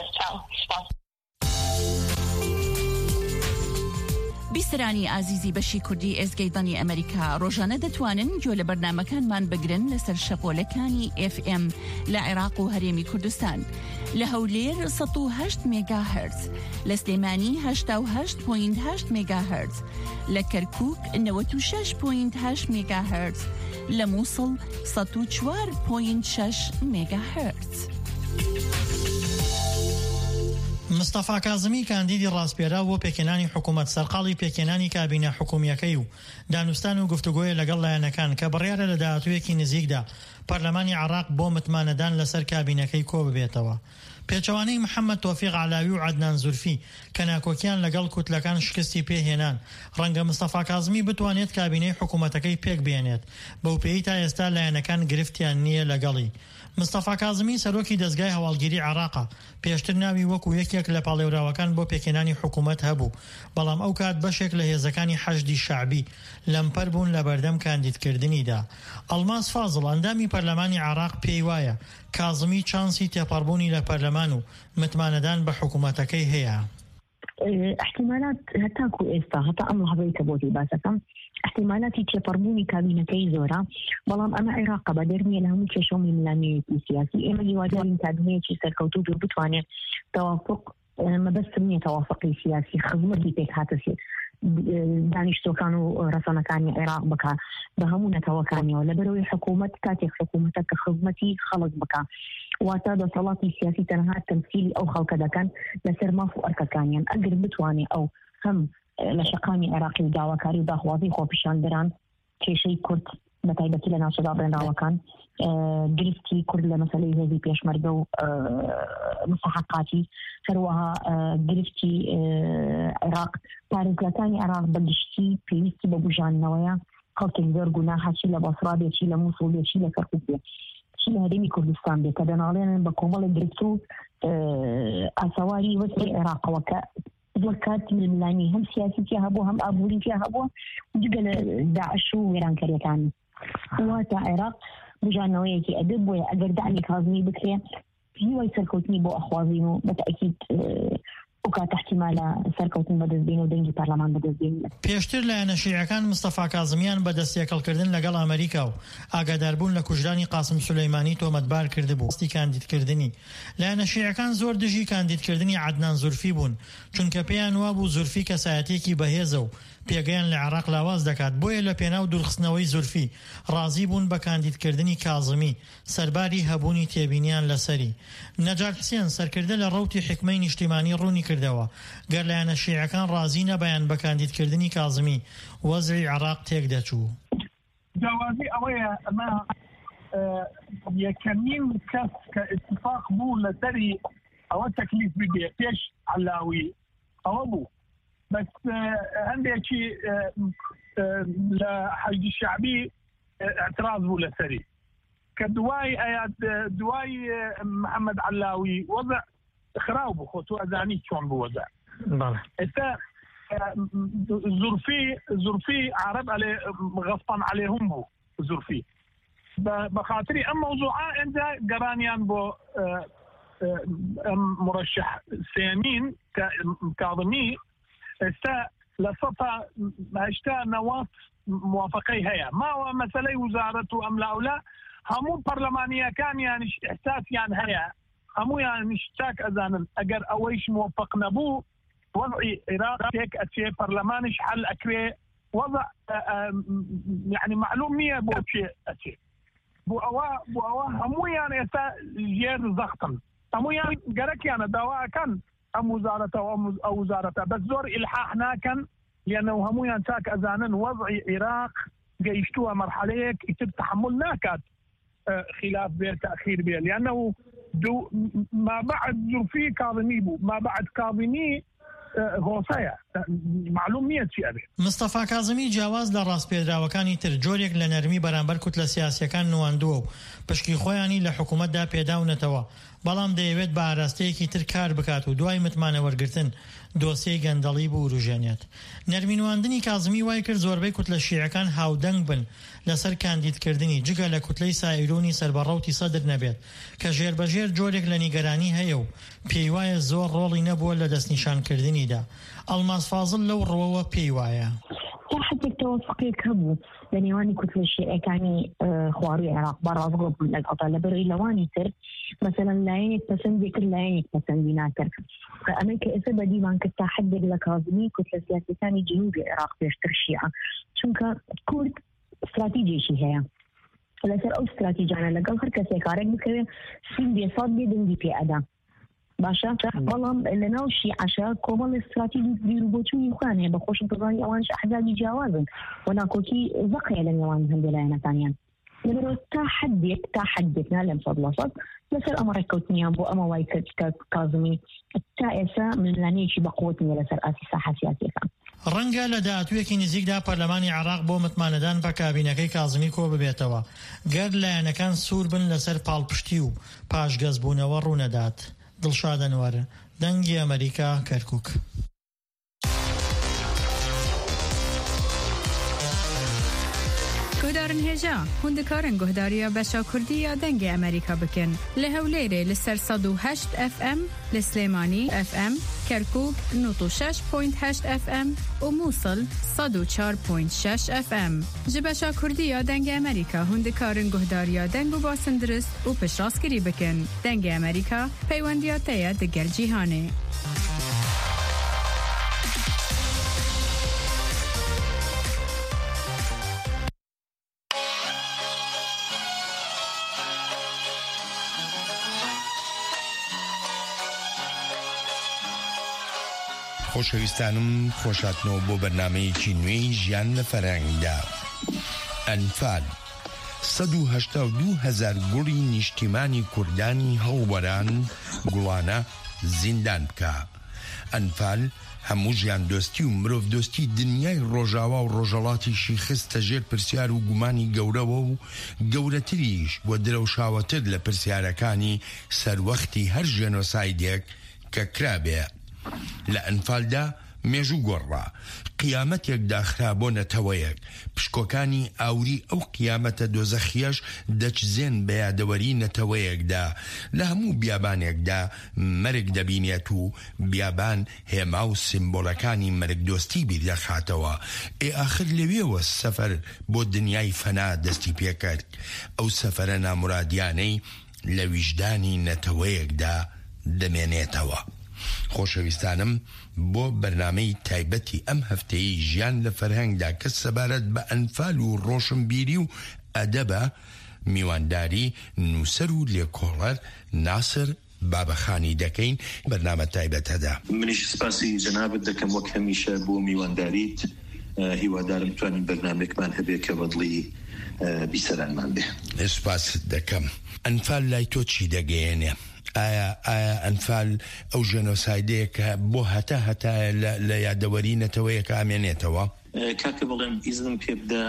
بیسرانی عزیزی بەشی کوردی ئێزگەی ئەمریکا ڕۆژانە دەتوانن گوێ لە بەرنامەکانمان بگرن لەسەر شەپۆلەکانی FM لە عێراق و هەرێمی کوردستان لە هەولێر 108 مێگاهرتز لە سلێمانی 88.8 مێگاهرتز لە کەرکووک 96.8 مێگاهرتز لە مووسڵ 104.6 مێگاهرتز مستەفا کازمی کاندیدی ڕاستپێرا بۆ پێکێنانی حکوومەت سەرقاڵی پێکێنانی کابینە حکوومیەکەی و دانوستان و گفتوگۆیە لەگەڵ لایەنەکان کە بڕیارە لە داهاتوویەکی نزیکدا پەرلەمانی عێراق بۆ متمانەدان لەسەر کابینەکەی کۆ ببێتەوە. پێچەوانەی محەممەد تۆفیق علاوی و عەدنان زولفی کە ناکۆکیان لەگەڵ کوتلەکان شکستی پێهێنان ڕەنگە مستەفا کازمی بتوانێت کابینەی حکوومەتەکەی پێک بێنێت بەو پێی تا ئێستا لایەنەکان گرفتیان نییە لەگەڵی. مستەفا کازمی سەرۆکی دەستگای هەواڵگیری عێراقا پێشتر ناوی وەکو یەکێک لە پاڵێوراوەکان بۆ پێکێنانی حکوومەت هەبوو، بەڵام ئەو کات بەشێک لە هێزەکانی حەشدی شەعبی لەمپەر بوون لە بەردەم کاندیدکردنیدا. ئەڵماس فازڵ ئەندامی پەرلەمانی عێراق پێی وایە کازمی چانسی تێپەڕبوونی لە پەرلەمان و متمانەدان بە حکوومەتەکەی هەیە. احتمالات هەتاکو ئێستا هەتا ئەم لەحظەی کە بۆتی باسەکەم احتمالاتی تێپەڕبوونی کابینەکەی زۆرە، بەڵام ئەمە عێراقە بە دەرمیە لە هەموو کێشەڵی ملامەیەکی سیاسی. ئێمە هیوادارین کابینەیەکی سەرکەوتوو دوور بتوانێت تەوافق مەبەستم نییە تەوافقی سیاسی خزمەتی پێک هاتەسێت دانیشتۆکان و ڕەسەنەکانی عێراق بکە بە هەموو نەتەوەکانیەوە لەبەرەوەی حکوومەت کاتێک حکوومەتە کە خزمەتی خەڵک بکە واتە دەسەڵاتی سیاسی تەنها تەمسیلی ئەو خەڵکە دەکەن لەسەر ماف و ئەرکەکانیان. ئەگەر بتوانێت ئەو هەم لە شەقامی عێراقی و داواکاری و داخوازی خۆپیشاندەران کێشەی کورد بە تایبەتی لە ناوچەدا بڕێنراوەکان گرفتی کورد لە مەسەلەی هێزی پێشمەرگە و مستحقاتی هەروەها گرفتی عێراق پارێزگاکانی عێراق بەگشتی پێویستی بە بژاننەوەیە خەڵکێک زۆر گوناحەچی لە بەسڕا بێتی لە مووسڵ بێتی لە کەرکووک بێت چی لە هەرێمی کوردستان بێت کە دەناڵێنن بە کۆمەڵی گرفت و ئاسەواری وەسەی عێراقەوە کە وەکات ململانی هەم سیاسی تیا هەبوو هەم ئابووری تیا هەبووە جگە لە داعش و وێرانکاریەکانی واتە عێراق بژانەوەیەکی ئەدەب بۆیە ئەگەر داعمی کازمی بکرێ هیوای سەرکەوتنی بۆ ئەخوازین و بەتەئکید وکات احتیمالە سەرکەوتن بەدەستبین و دەنگی پەرلەمان بەدەستبین. پێشتر لایەنە شیعەکان مستەفا کازمیان بە دەستیەکەڵکردن لەگەڵ ئەمریکا و ئاگاداربوون لە کوژرانی قاسم سولەیمانی تۆمەتبار کردبوو ستی کاندیدکردنی. لایەنە شیعەکان زۆر دژی کاندیدکردنی عەدنان زولفی بوون چونکە پێیان وابوو زولفی کەسایەتێکی بەهێزە و پێگەیان لە عێراق لاواز دەکات بۆیە لە پێناو دوورخستنەوەی زولفی ڕازی بوون بە کاندیدکردنی کازمی سەرباری هەبوونی تێبینیان لەسەری. نەجات حسێن سەرکردە لە ڕەوتی حکمەی نیشتیمانی ڕوونی کردەوە گەر لایەنە شیعەکان ڕازی نەبەیان بە کاندیدکردنی کازمی وەزعی عێراق تێک دەچوو. جوازی ئەوەیە ئەمە یەکەمین کەس کە اتفاق بوو لەسەری ئەوە تەکلیف بگێ پێش علاوی ئەوە بوو. بس هەندێکی لە حەشدی شەعبی اعتراض بوو لەسەری کە دوای محەممەد علاوی وەزع خراو بوو خۆ تۆ ئەزانی چۆن بوو وەزع. ئێستا زورفی عرب غەصبان عەلەیهم بوو زورفی بەخاتری ئەم مەوزوعە ئێنجا گەڕانیان بۆ مرشح سێمین کاظمی ئێستا لە سەتا هەشتا نەواف موافقەی هەیە ماوە مەسەلەی وزارەت و ئەملاولا هەموو پەرلەمانیەکانیانیش ئێحساسیان هەیە هەموویانیش چاک ئەزانن ئەگەر ئەوەیش موافق نەبوو وەضعی عێراق تێک ئەچێ پەرلەمانیش حەل ئەکرێ وەضع یعنی معلوم نییە بۆ چێ ئەچێ بۆ ئەوە هەموویان ئێستا ژێر زەختن هەموویان گەرەکیانە داواکەن ئەم وزارەتە ئەو وزارەتە بەس زۆر ئیلحاح ناکەن لأنه هەموویان چاک ئەزانن وەضعی عێراق گەیشتووە مەرحەلەیەک ئیتر تحمل ناکات خلاف بێ تأخیر بێ لأنه ما بعد زولفی کاظمی بوو ما بعد کاظمی هۆسەیە معلوم نییە چی ئەبێ. مستەفا کازمی جیاواز لە ڕاستپێدراوەکانی تر جۆرێک لە نەرمی بەرامبەر کوتلە سیاسیەکان نواندووە و پشکی خۆیانی لە حکوومەتدا پێداونەتەوە بەڵام دەیەوێت بە ئاراستەیەکی تر کار بکات و دوای متمانە وەرگرتن دۆسیەی گەندەڵی بوو ڕوژێنێت. نەرمینواندنی کازمی وای کرد زۆربەی کوتلە شیعەکان هاودەنگ بن لەسەر کاندیدکردنی جگە لە کوتلەی سایرۆنی سەربەڕەوتی سەدر نەبێت کە ژێربەژێر جۆرێک لە نیگەرانی هەیە و پێی وایە زۆر ڕۆڵی نەبووە لە دەستنیشانکردنیدا. ئەڵماس فازڵ لەو ڕەوەوە پێی وایە حتى توافقێک هەبوو لە نێوانی کوتلە شیعەکانی خواروی عێراق بەڕازگۆ بوون لەگەڵدا لەبەرەوەی لەوانی تر مەسەلەن لایەنێک پەسەندی کرد لایەنێک پەسەندی ناکرد ئەمەی کە ئێستا بەدیوان کرد تا حدێک لە کاظمی کوتلە سیاسیەکانی جنوبی عێراق پێشتر شیعە چونکە کورد استراتیجێکی هەیە لەسەر ئەو استراتیجانە لەگەڵ هەر کەسێک کارێک بکەوێت سین بێساد بێ دەنگی پێ ئەدا باشە بەڵام لە ناو شیعەشە کۆمەڵ استراتیژی بیرروبۆچووی خوانێ بە خۆشتڕانی ئەوانش ئەحزابی جیاوازن و ناکۆکی زەقەیە لە نێوان هەندێک لایەنەکانیان لەبەرەوە تا حەدێک نا لەم 100% لەسەر ئەمە ڕێککەوتنیان بۆ ئەمە وای کرد کازمی تا ئێستا منلانەیەکی بەقوت نیە لەسەر ئاسی ساحە سیاسیەکان. ڕەنگە لە داهاتوویەکی نزیکدا پەرلەمانی عێراق بۆ متمانەدان بە کابینەکەی کازمی کۆ ببێتەوە گەر لایەنەکان سوور بن لەسەر پاڵپشتی و پاشگەزبوونەوە ڕوونەدات. دڵشاد ئەنوەر، دەنگی ئەمریکا، کەرکووک. گۆدارن هێژا هوندەکارن گۆداریە بەشا کوردی یا دەنگی ئەمریکا بکەن لە هەولێرێ لەسەر 108 FM لە سلێمانی FM کەرکووک 96.8 FM و مووسڵ 104.6 FM ji بەشا کوردی یا دەنگی ئەمریکا هوندەکارن گۆداریە دەنگ و باسندرست و پشتڕاستگیری بکەن. دەنگی ئەمریکا پەیوەندیاتەیە دەگەل جیهانێ. خۆشەویستانم خۆشاتنەوە بۆ بەرنامەیەکی نوێی ژیان لە فەرهەنگدا. ئەنفال 182,000 گوڵی نیشتیمانی کوردانی هەڵوەران گوڵانە زیندان بکە. ئەنفال هەموو ژیان دۆستی و مرۆڤ دۆستی دنیای ڕۆژاوا و ڕۆژەڵاتیشی خستە ژێر پرسیار و گومانی گەورەوە و گەورەتریش بۆ درەوشاوەتر لە پرسیارەکانی سەروەختی هەر ژێنۆسایدێک کە کرابێ. لە ئەنفالدا مێژوو گۆڕا قیامەتێک داخرا بۆ نەتەوەیەک پشکۆکانی ئاوری ئەو قیامەتە دۆزەخیەش دەچزێن بە یادەوەری نەتەوەیەکدا لە هەموو بیابانێکدا مەرگ دەبینێت و بیابان هێما و سیمبۆلەکانی مەرگ دۆستی بیر دەخاتەوە. ئاخر لەوێوە سەفەر بۆ دنیای فەنا دەستی پێکرد. ئەو سەفەرە نامورادیانەی لە ویژدانی نەتەوەیەکدا دەمێنێتەوە. خۆشەویستانم بۆ بەرنامەی تایبەتی ئەم هەفتەیە ژیان لە فەرهەنگدا کە سەبارەت بە ئەنفال و ڕۆشنبیری و ئەدەبە میوانداری نووسەر و لێکۆڵەر ناسر بابەخانی دەکەین بەرنامە تایبەتەدا. منیش سپاسی جەنابەت دەکەم وەک هەمیشە بۆ میوانداریت هیوادارم توانین بەرنامێکمان هەبێ کە بەدڵی بیسەرانمان بێ. سپاس دەکەم. ئەنفال لای تۆ چی دەگەیەنێ؟ ئایا ئەنفال ئەو ژێنۆسایدەیە کە بۆ هەتا لە یادەوەری نەتەوەیەکە ئامێنێتەوە؟ کاکە بڵێم ئیزنم پێ بدە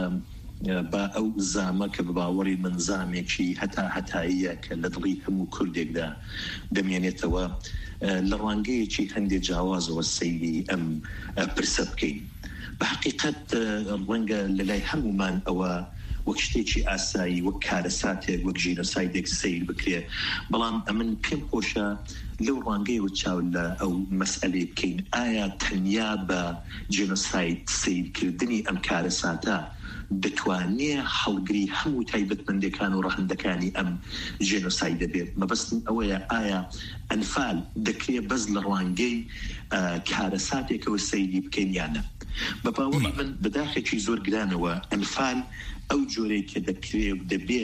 بە ئەو زامە کە بەباوەڕی من زامێکی هەتاییە کە لە دڵی هەموو کوردێکدا دەمێنێتەوە لە ڕوانگەیەکی هەندێک جیاوازەوە سەیری ئەم پرسە بکەین. بە حقیقەت ڕەنگە لەلای هەمومان ئەوە وەک شتێکی ئاسایی وەک کارەساتێک وەک ژینۆسایدێک سیر بکرێ، بەڵام ئەمن پێم خۆشە لەو ڕوانگەیەوە چاو لە ئەو مەسئلەی بکەین ئایا تەنیا بە جینۆساید سیرکردنی ئەم کارەساتە دەتوانێت هەڵگری هەموو تایبەتمەندەکان و ڕەهندەکانی ئەم ژێنۆسایدە بێت. مەبەستم ئەوەیە ئایا ئەنفال دەکرێت بەس لە ڕوانگەی کارەساتێکەوە سەیری بکەین یانە. بە باوەڕی من بەداخێکی زۆر گرانەوە ئەنفال ئەو جۆرەی کە دەکرێت دەبێ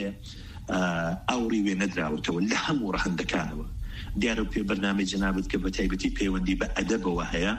ئاوری وێ نەدراوەتەوە لە هەموو ڕەهندەکانەوە. دیارە پێ بەرنامەی جەنابەت کە بە تایبەتی پەیوەندی بە ئەدەبەوە هەیە،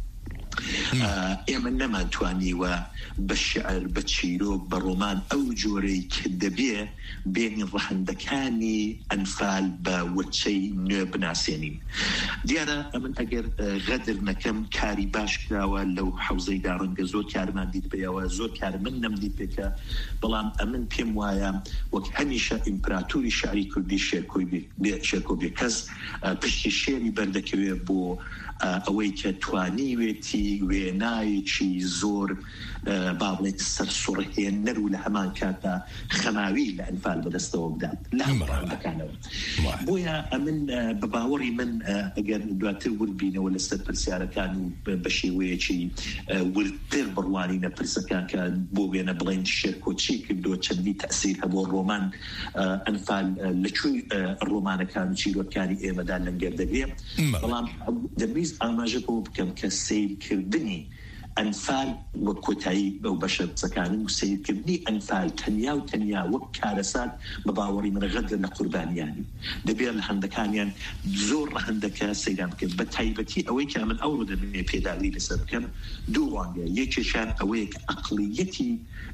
ئێمە نەمانتوانیوە بە شعر بە چیرۆک بە ڕۆمان ئەو جۆرەی کە دەبێ بینی ڕەهندەکانی ئەنفال بە وەچەی نوێ بناسێنین. دیارە ئەمن ئەگەر غەدر نەکەم کاری باش کراوە لەو حەوزەیدا ڕەنگە زۆر کارمان دیت بێەوە زۆر کار من نەمدیت پێکە، بەڵام ئەمن پێم وایە وەک هەمیشە ئیمپراتوری شعری کوردی شێرکۆ بێ کەس پشتی شێری بەردەکەوێ بۆ ئەوەی کە توانیوێتی وێنایەکی زۆر با بڵێن سەرسوڕهێنەر و لە هەمان کاتە خەماوی لە ئەنفال بەدەستەوە بدات لە هەموو ڕەهندەکانەوە. بۆیە ئەمن بە باوەڕی من ئەگەر دواتر وربینەوە لەسەر پرسیارەکان و بە شێوەیەکی ورتر بڕوانینە پرسەکان کە بۆ وێنە بڵێن شێرکۆ چی کردووە چەندی تەسیر هەبوو ڕۆمان ئەنفال لەکوێی ڕۆمانەکان و چیرۆکانی ئێمەدا لەنگەر دەبێ، بەڵام دەبیست ئاماژە بۆ بکەم کە سیرکردنی ئەنفال وەک کۆتایی بەو بەشە قسەکانم سیرکردنی ئەنفال تەنیا و تەنیا وەک کارەسات بە باوەڕی من ڕەت لە قوربانیانی دەبێت لە هەندەکانیان زۆر هەندەکە سەیران بکەن بە تایبەتی ئەوەی کە من ئەوڕۆ دەبێت پێداوی لەسەر بکەم دوو ڕوانگە یەکێکیان ئەوەیە کە ئەقلیەتی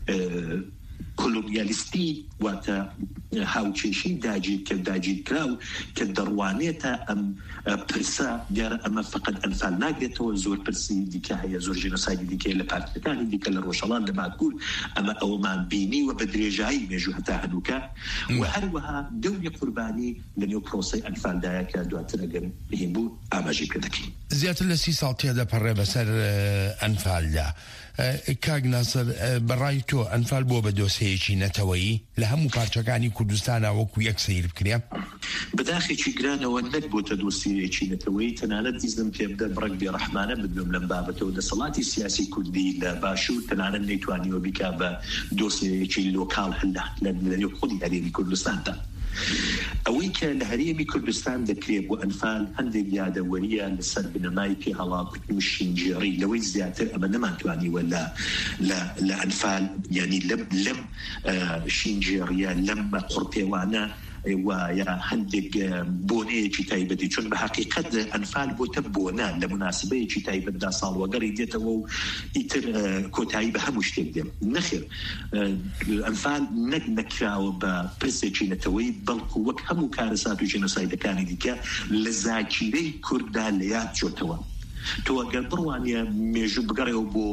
کۆلۆنیالیستی واتە هاوچێشی داگیرکراو کە دەڕوانێتە ئەم پرسە دیارە ئەمە فقط ئەنفال ناگرێتەوە زۆر پرسی دیکە هەیە زۆر ژێنۆسایدی دیکە لە پارتەکانی دیکە لە ڕۆژهەڵات لە ماکوور ئەمە ئەومان بینیوە بە درێژایی مێژوو هەتا هەنووکە و هەروەها دەوری قوربانی لە نێو پرۆسەی ئەنفالدایە کە دواتر ئەگەر بهین بوو ئاماژەی پێ دەکەین. زیاتر لە 30 ساڵ تێدەپەڕێ بەسەر ئەنفالدا. کاک ناسر بەڕای تۆ ئەنفال بۆ بە دۆسەیەکی نەتەوەیی لە هەموو پارچەکانی کوردستانە وەکو یەک سەیر بکرێ بەداخێکی گرانەوە نەک بۆتە دۆسەیەکی نەتەوەیی تەنانەت دیزم پێ بدە بڕک بێڕەحمانە بدوم لەم بابەتەوە دەسەڵاتی سیاسی کوردی لە باشوور تەنانەت نەیتوانیوە بیکا بە دۆسەیەکی لۆکاڵ هەلدا لە خودی هەرێمی کوردستاندا. ئەوەی کە لە هەرێمی کوردستان دەکرێت بۆ ئەنفال هەندێک یادەوەریە لەسەر بنەمای پێهەڵاکوتن و شینجێڕی لەوەی زیاتر ئەمە نەمانتوانیوە لە ئەنفال یعنی لەم شینجێڕیە لەم قوڕپێوانە وایە هەندێک بۆنەیەکی تایبەتی چون بە حقیقەت ئەنفال بۆتە بۆنە لە مناسبەیەکی تایبەتدا ساڵوەگەڕی دێتەوە و ئیتر کۆتایی بە هەموو شتێک دێم نەخێر ئەنفال نەکراوە بە پرسێکی نەتەوەی بەڵکو وەک هەموو کارەسات و ژێنۆسایدەکانی دیکە لە زاکیرەی کووردا لە یاد چۆتەوە. تۆ ئەگەر بڕوانیە مێژوو بگەڕێەوە بۆ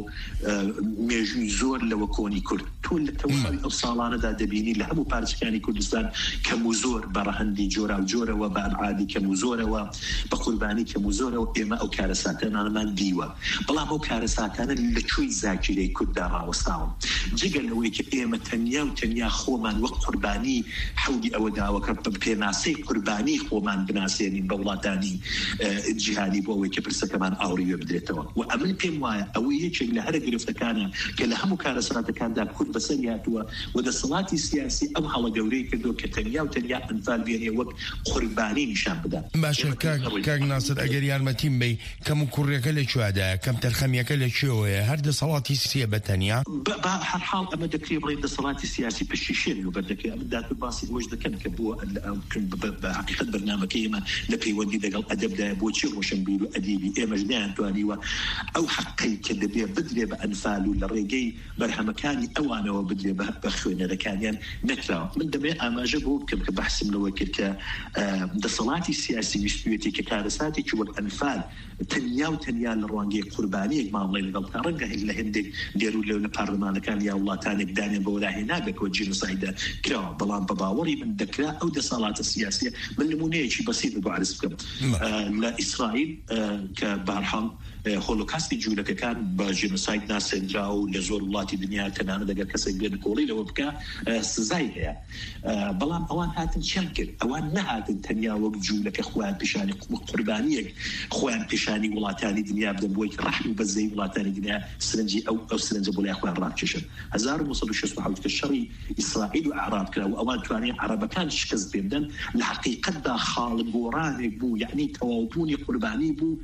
مێژووی زۆر لەوە کۆنی کورد تۆ لە تەواوی ئەو ساڵانەدا دەبینی لە هەموو پارچەکانی کوردستان کەم و زۆر بەڕەهەندی جۆرا و جۆرەوە بە ئەبعادی کەم و زۆرەوە بە قوربانی کەم و زۆرەوە ئێمە ئەو کارەساتانمان دیوە بەڵام ئەو کارەساتانە لە کوێی زاکیرەی کورددا ڕاوەستاون جگەل لەوەی کە ئێمە تەنیا و تەنیا خۆمان وەک قوربانی حەودی ئەوە داوەکە پێناسەی قوربانی خۆمان بناسێنین بە وڵاتانی جیهانی بۆ ئەوەی کە پرسەکەمان ئاوریوە بدرێتەوە و ئەمن پێم وایە ئەوەی یەکێک لە هەرە گرفتەکانە کە لە هەموو کارەساتەکاندا کورد بەسەر هاتووە و دەسەڵاتی سیاسی ئەم هەڵە گەورەی کردو کە تەنیا و تەنیا ئەنفال بێنێ وەک قوربانی نیشان بدات. باشە کاک ناسر ئەگەر یارمەتیم بی کەم و کوڕەکە لەکوێدایە کەم تەرخەمیەکە لەکوێوەیە هەر دەسەڵاتی سیە بە تەنیا بە هەر حاڵ ئەمە دەکرێت بڵێن دەسەڵاتی سیاسی پشتی شێری و بەردەکەی ئەمە داتر باسی ئەوەش دەکەن کە بۆ بە حقیقەت بەرنامەکەی ئێمە لە پەیوەندی لەگەڵ ئەدەبدایە بۆچی ڕۆشنبیر و ئەدیبی ئێمەش دەیانتوانیوە ئەو حەقەی کە دەبێ بدرێ بە ئەنفال و لە ڕێگەی بەرهەمەکانی ئەوانەوە بدرێ بە خوێنەرەکانیان نەکراوە. من دەبێ ئاماژە بۆ بکەم کە بەحسم لەوە کرد کە دەسەڵاتی سیاسی ویستوێتی کە کارەساتێکی وەک ئەنفال تەنیا و تەنیا لە ڕوانگەی قوربانیەک ماڵی لەگەڵ تا ڕەنگە لە هەندێک دێر و لە پارلەمانەکان یا وڵاتانێک دانێن بە وەلاهێناگەکەوە جێنۆسایدە کراوە بەڵام بە باوەڕی من دەکرا ئەو دەسەڵاتە سیاسیە من نمونەیەکی بەسیط بۆ عرض بکەم لە ئیسرائیل کە بارحاڵ هۆلۆکاستی جوولەکەکان بە ژێنۆساید ناسێنرا و لە زۆر وڵاتی دنیا تەنانەت دەگەر کەسێک بێن کۆڵی لەوە بکە سزای هەیە بەڵام ئەوان هاتن چیان کرد ئەوان نەهاتن تەنیا وەک جوولەکە خۆیان پیشانی قوربانیەک خۆیان پیشانی وڵاتانی دنیا بدەن بۆی ڕەحم و بەزەی وڵاتانی دنیا سرنجی ئەو سرنجە بۆ لای خۆیان ڕاکێشن 1967 کە شەڕی ئیسرائیل و عێراق کرا و ئەوان توانیان عەرەبەکان شکست پێ بدەن لە حەقیقەتدا خاڵ گۆڕانێک بوو یعنی تەواوبوونی قوربانی بوو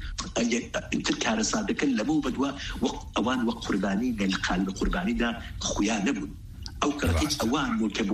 کارەساتەکە لەبوو بەدووە ئەوان وەک قوربانی لە قالب قوربانیدا خویان نەبوون ئەو کەڕێت ئەوان بوو کە بۆ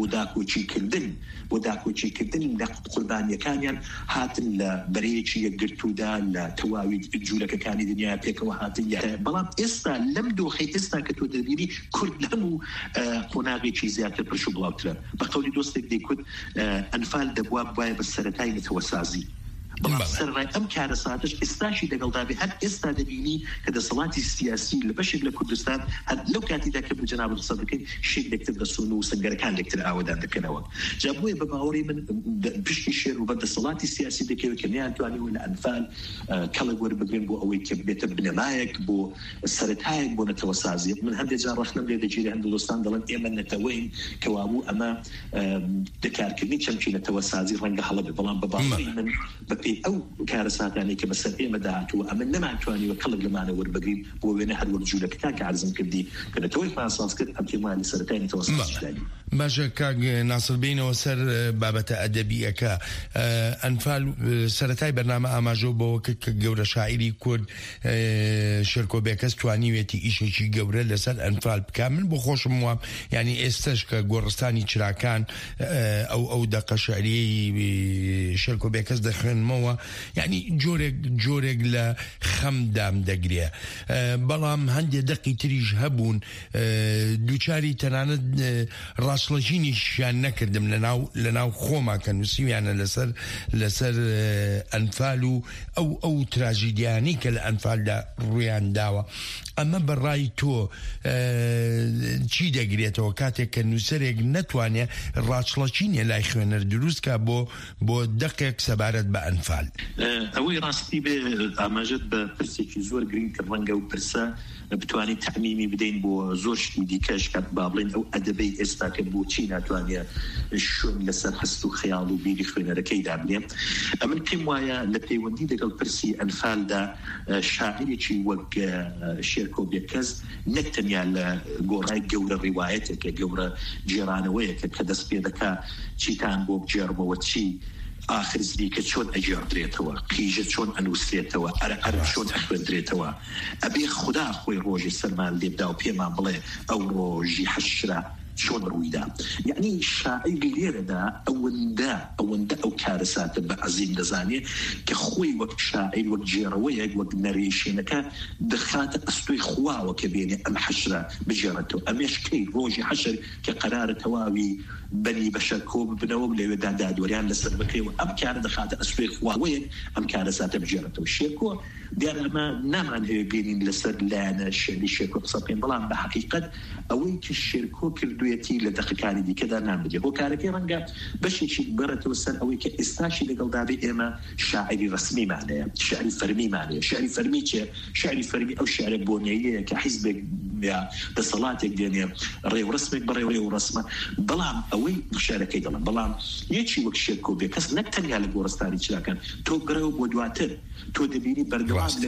داکۆچیکردن لە قوربانیەکانیان هاتن لە بەرەیەکی یەکگرتوودا لە تەواوی جوولەکەکانی دنیا پێکەوە هاتن بەڵام ئێستا لەم دۆخەی ئێستا کە تۆ دەبینی کورد لە هەموو قۆناغێکی زیاتر پرش و بڵاوترە بە قەولی دۆستێک دەیکوت ئەنفال دەبووە وایە بە سەرەتای نەتەوەسازی بەڵام سەرڕای ئەم کارەساتش ئێستاشی دەگەڵدابێ هەر ئێستا دەبینی کە دەسەڵاتی سیاسی لە بەشێک لە کوردستان هەر لەو کاتیدا کە بە جەناب قسە دەکەین شێک لەکتر دەسوون و سنگەرەکان لەکتر ئاوادان دەکەنەوە جا بۆیە بە باوەڕی من پشتی شێر و بە دەسەڵاتی سیاسی دەکەوێت کە نەیانتوانیوە لە ئەنفال کەڵک وەربگرن بۆ ئەوەی کە بێتە بنەمایەک بۆ سەرەتایەک بۆ نەتەوەسازی من هەندێک جار ڕەخنەم لێ دەگیرێ هەندێک دۆستان دەڵێن ئێمە نەتەوەین کەوابوو ئەمە دەکارکردنی چەمکی نەتەوەسازی ڕەنگە هەڵە بێ بەڵام بە باوەڕی من بە بێ ئەو کارەساتانی کە بەسەر ئێمە داهاتووە ئەمە نەماتوانی وە کەڵک لەمانە وەربگرین بۆ وێنە هەر وەرجوولەکە کە عرضم کردی کە لەتەوەی فرانساس کرد ئەم تێمانی سەرەتایی تەوەسڵی باشە کاک ناسر بینەوە سەر بابەتە ئەدەبیەکە ئەنفال سەرەتای بەرنامە ئاماژە بەوە کە گەورە شاعری کورد شێرکۆ بێکەس توانیوێتی ئیشێکی گەورە لەسەر ئەنفال بکە. من بۆ خۆشم وام ینی ئێستش کە گۆڕستانی چراکان ئەو دەقە شعریەی شێرکۆ بێکەس دەخوێنمەوە ینی جۆرێک لە خەمدام دەگرێ، بەڵام هەندێک دەقی تریش هەبوون دووچاری تەنانەت ڕاستڵەژینیشیان نەکردم لەناو خۆما کە نووسیویانە لەسەر ئەنفال و ئەو تراژیدیانی کە لە ئەنفالدا ڕویان داوە. ئەمە بەڕای تۆ چی دەگرێتەوە کاتێک کە نووسەرێک نەتوانێت ڕاستڵەچینە لای خوێنەر دروستکە بۆ دەقێک سەبارەت بە ئەنفال؟ ئەوەی ڕاستی بێ ئاماژەت بە پرسێکی زۆر گرنگ کە ڕەنگە و پرسە بتوانین تەعمیمی بدەین بۆ زۆر شتی دیکەش کە با بڵێن ئەو ئەدەبەی ئێستا کە بۆچی ناتوانێت شوێن لەسەر هەست و خەیاڵ و بیری خوێنەرەکەیدا بنێ. ئەمن پێم وایە لە پەیوەندی لەگەڵ پرسی ئەنفالدا شاعرێکی وەک شێرکۆ بێکەس نەک تەنیا لە گۆڕای گەورە ڕیوایەتێکە گەورە جێرانەوەیەکە کە دەست پێ دەکا چیتان بۆ بجێڕمەوە چی آخر زریکە چۆن ئەجێڕدرێتەوە، قیژە چۆن ئەنووسێتەوە، ئەرە چۆن ئەخوێندرێتەوە. ئەبێ خوددا خۆی ڕۆژی سەرمان لێبدا و پێمان بڵێ ئەو ڕۆژی حەشرە چۆن ڕوویدا. یعنی شاعری لێرەدا ئەوەندە ئەو کارەساتە بە عەزیم دەزانێ کە خۆی وەک شاعیر وەک جێڕەوەیەک وەک نەرێشێنەکە دەخاتە ئەستۆی خواوە کە بێنێ ئەم حەشرە بژێڕێتەوە. ئەمێش کەی ڕۆژی حەشر کە قەرارە تەواوی بەنی بەشەر کۆ ببنەوە لەوێدا دادوەریان لەسەر بکەوە ئەم کارە دەخاتە ئەستۆی خواوەیەک ئەم کارەساتە بژێڕێتەوە. شێرکۆ دیارە ئەمە نامان هەیە بینین لەسەر لایەنە شێری شێرکۆ قسە بکەین، بەڵام بە حەقیقەت ئەوەی کە شێرکۆ کردوێتی لە دەقەکانی دیکەدا نامبدێ بۆ کارەکەی ڕەنگە بەشێکی بەرەتەوە سەر ئەوەی کە ئێستاشی لەگەڵدابێ ئێمە شاعری ڕسمیمانەیە، شعری فەرمیمانەیە. شعری فەرمی چێ؟ شعری فەرمی ئەو شعرە بۆنیەیە کە حیزبێک یا دەسەڵاتێک دێنێ ڕێوڕسمێک بەڕێ ڕێوڕسمە، بەڵام ئەوەی شعرەکەی دەڵێن. بەڵام یەکی وەک شێرکۆ بێکەس نەک تەنیا لە گۆڕستانی چراکان تۆ گەڕەوە بۆ دواتر تۆ دەبینی بەردەوام لە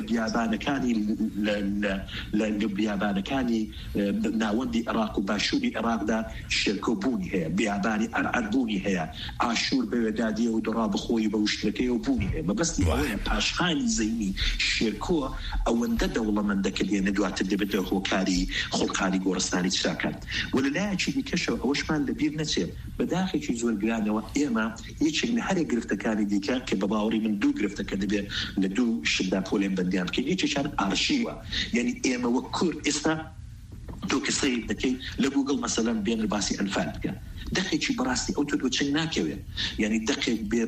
بیابانەکانی ناوەندی عێراق و باشووری عێراقدا شێرکۆ بوونی هەیە، بیابانی ئەرعەر بوونی هەیە، ئاشوور بەوێدادیە و دڕا بخۆی بە وشتەکەی و بوونی هەیە. مەبەستی ئەوەیە پاشخانی زەینی شێرکۆ ئەوەندە دەوڵەمەندە کە دێنە دواتر دەبێتە هۆکاری خۆڵقانی گۆڕستانی چراکان. و لەلایەکی دیکەشەوە ئەوەشمان لەبیر نەچێت بەداخێکی زۆر گرانەوە ئێمە یەکێک لە هەرێک گرفتەکانی دیکە کە بە باوەڕی من دوو گرفتەکە دەبێت لە دوو شتدا پۆلێن بەندیان بکەین. یەکێکیان ئارشیوە، یعنی ئێمە وەک کورد ئێستا تۆ کە سەیر دەکەی لە گوگڵ مەسەلەن بێنەر باسی ئەنفال بکە دەقێکی بەڕاستی ئەو تۆ چنگ ناکەوێت، یعنی دەقێک بێ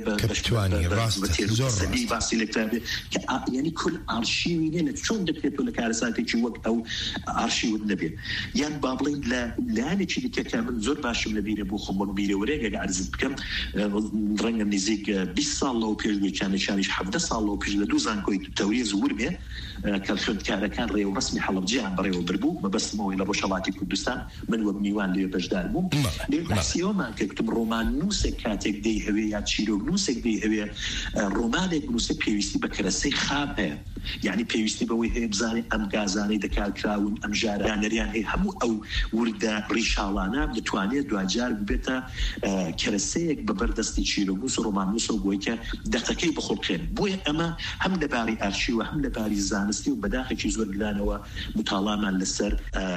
بەسەدی باسی لەکتابێ کە یعنی کل ئارشیوی نێنە چۆن دەکرێت تۆ لە کارەساتێکی وەک ئەو ئارشیوت نەبێت. یان با بڵین لە لایەنێکی دیکە کە من زۆر باشم لەبیرە بۆ خۆم وەک بیرەوەرێک عەرزت بکەم ڕەنگە نزیک 20 ساڵ لەو پێش بێچانێکیانیش 17 ساڵ لەو پێش لە دوو زانکۆی تەوریز ورمێ کە خوێندکارەکان ڕێوەڕسمی حەڵەبجیان بەڕێوە بردبوو مەبەستمەوەی لە ڕۆژهەڵاتی کوردستان من وەک میوان لێ بەشدار بووم. سیۆمان کەکتم ڕۆمان نووسێک کاتێک دەی هەوێ یا چیرۆک نووسێک دەی هەوێ ڕۆمانێک نووسێ پێویستی بە کەرەسەی خام هەیە، یعنی پێویستی بەوەی هەیە بزانێ ئەم گازانەی دەکارکراون ئەم ژارانەریان هەیە هەموو ئەو وردە ڕیشاڵانە دەتوانێت دوجار ببێتە کەرەسەیەک بە بەردەستی چیرۆنووس و ڕۆماننووس و بۆی کە دەقەکەی بخۆڵقێن. بۆیە ئەمە هەم لەباری ئارشیوە هەم لەباری زانستی و بەداخێکی زۆر گرانەوە متاڵامان لەسەر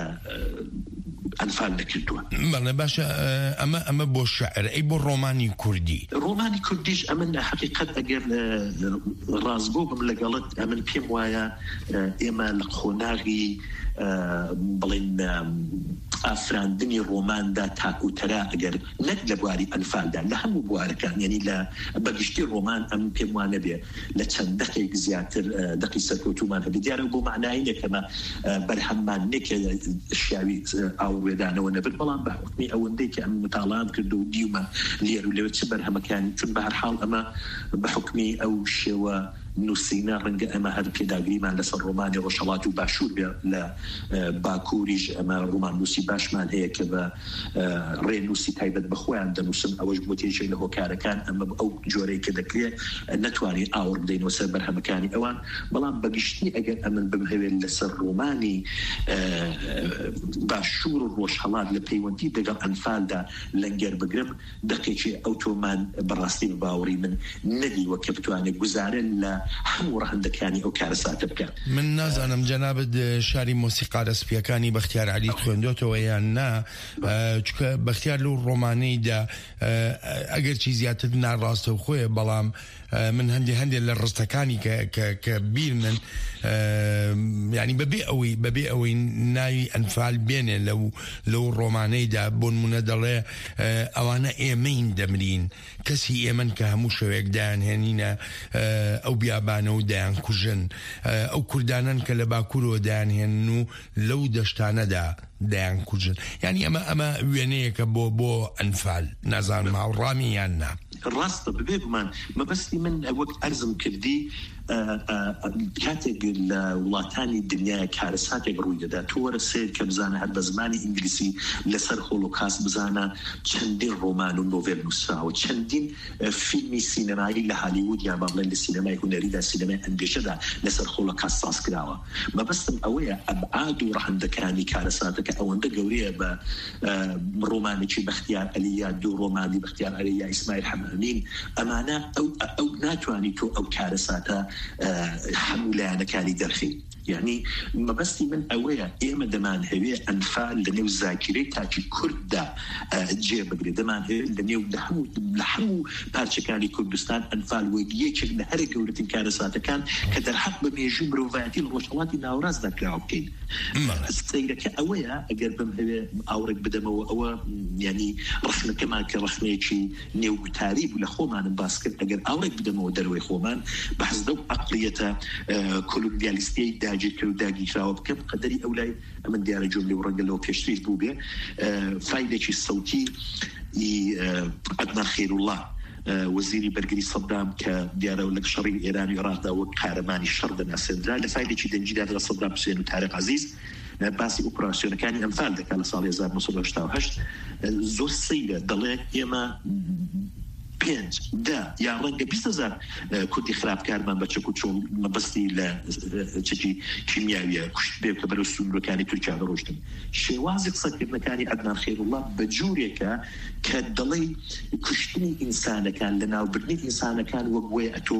ئەنفال نەکردووە. بەڵێ باشە ئەمە بۆ شەعر ئەی بۆ ڕۆمانی کوردی. ڕۆمانی کوردیش ئەمن لە حەقیقەت ئەگەر ڕازگۆ بم لەگەڵت ئەمن پێم وایە ئێمە لە خۆناغی بڵێن ئافراندنی ڕۆماندا تاکوتەرا ئەگەر نەک لە بواری ئەنفالدا لە هەموو بوارەکان یعنی لە بەگشتی ڕۆمان ئەم پێم وانە بێ لە چەند دەقێک زیاتر دەقی سەرکەوتومان هەبێ دیارە بۆ معنایی نەکەمە بەرهەممان نێکە شیاوی ئاوێدانەوە نەبێت، بەڵام بە حکمی ئەوەندەی کە ئەم متاڵان کرد و دیومە لێر و لێوە چ بەرهەمەکانی چون بە هەر حاڵ ئەمە بە حکمی ئەو شێوە نووسینە ڕەنگە ئەمە هەر پێداگریمان لەسەر ڕۆمانی ڕۆژهەڵات و باشوور بێ لە باکووریش ئەمە ڕۆمان نووسی باشمان هەیە کە بە ڕێنووسی تایبەت بەخۆیان دەنووسن ئەوەش بۆ تێژێک لە هۆکارەکان ئەمە ئەو جۆرەی کە دەکرێت نەتوانین ئاور بدەینەوە سەر بەرهەمەکانی ئەوان بەڵام بەگشتی ئەگەر ئەمن بمهەوێت لەسەر ڕۆمانی باشوور و ڕۆژهەڵات لە پەیوەندی دەگەڵ ئەنفالدا لەنگەر بگرم دقێکی ئەوتۆمان بەڕاستی باوەڕی من نەدیوە کە بتوانێت گوزارن لە هەموو ڕەهندەکانی ئەو کارەساتە بکات. من نازانم جەنابەت شاری مۆسیقارە سپیەکانی بەختیار عەلی خوێندۆتەوە یان نا، چونکە بەختیار لەو ڕۆمانەیدا ئەگەر چی زیاتر ناڕاستە و خۆیە، بەڵام من هەندێک لە ڕستەکانی کە بیر من ینی بەبێ ئەوەی ناوی ئەنفال بێنێ لەو ڕۆمانەیدا بۆ نمونە دەڵێ ئەوانە ئێمەین دەمرین، کەسی ئێمن کە هەموو شەوێک دایانهێنینە ئەو بیابانە و دایان کوژن، ئەو کوردانن کە لە باکوورەوە دایانهێنن و لەو دەشتانەدا دایان کوژن. ینی ئەمە وێنەیەکە بۆ ئەنفال، نازانم هاوڕامی یان نا. ڕاستە ببێ بمان مەبەستی من وەک ئەرزم کردی کاتێک لە وڵاتانی دنیای کارەساتێک ڕووی دەدا تۆ وەرە سیر کە بزانە هەر بە زمانی ئینگلیسی لەسەر هۆلۆکاست بزانە چەندین ڕۆمان و نۆڤێل نووسراوە، چەندین فیلمی سینەمایی لە هالیوود یان بەڵێن لە سینەمای هونەریدا سینەمای ئەنگێشەدا لەسەر هۆلۆکاست ساز کراوە. مەبەستم ئەوەیە ئەبعاد و ڕەهندەکانی کارەساتەکە ئەوەندە گەورەیە بە ڕۆمانێکی بەختیار عەلی یا دوو ڕۆمانی بەختیار عەلی یا ئیسماعیل حەمامین، ئەمانە ئەو ناتوانی تۆ ئەو کارەساتە هەموو لایەنەکانی دەرخی. یعنی مەبەستی من ئەوەیە ئێمە دەمان هەوێ ئەنفال لە نێو زاکرەی تاکی کورددا جێ بگرێت، دەمان هەوێ لە نێو لە هەموو پارچەکانی کوردستان ئەنفال وەک یەکێک لە هەرە گەورەترین کارەساتەکان کە دەرحەق بە مێژووی مرۆڤایەتی لە ڕۆژهەڵاتی ناوەڕاستدا کراوە بکەین. سەیرەکە ئەوەیە ئەگەر بم هەوێ ئاورێک بدەمەوە ئەوە ینی ڕخنەکەمان کە ڕخنەیەکی نێوگوتاری بوو لە خۆمانم باس کرد، ئەگەر ئاورێک بدەمەوە دەروەی خۆمان بەحەز دەو عەقڵیەتە کۆلۆنیالیستیەی داگیرکرد و داگیرکراوە بکەم قەدەری ئەو لای ئەمە دیارە جملەی و ڕەنگە لەوە پێشتریش بوو بێ فایلێکی سەوتی عەدنان خەیروڵڵاه وەزیری بەرگری سەدام کە دیارە لە شەڕی ئێران و عێراقدا وەک قارەمانی شەڕ دەناسێنرا لە فایلێکی دەنجیدا لە سەدام حوسێن و تارێق عەزیز باسی ئۆپراسیۆنەکانی ئەنفال دەکات لە ساڵی 1988 زۆر سەیرە دەڵێ ئێمە 5 یا ڕەنگە 20,000 کوردی خراپکارمان بە چەک و چۆڵ مەبەستی لە چەکی کیمیاویە کوشت بێ کە بەرەو سنوورەکانی تورکیا ڕۆشتن. شێوازی قسەکردنەکانی عەدنان خەیروڵڵاه بە جوورێکە کە دەڵێ کوشتنی ئینسانەکان لە ناوبردنی ئینسانەکان وەک گوێ ئەتۆ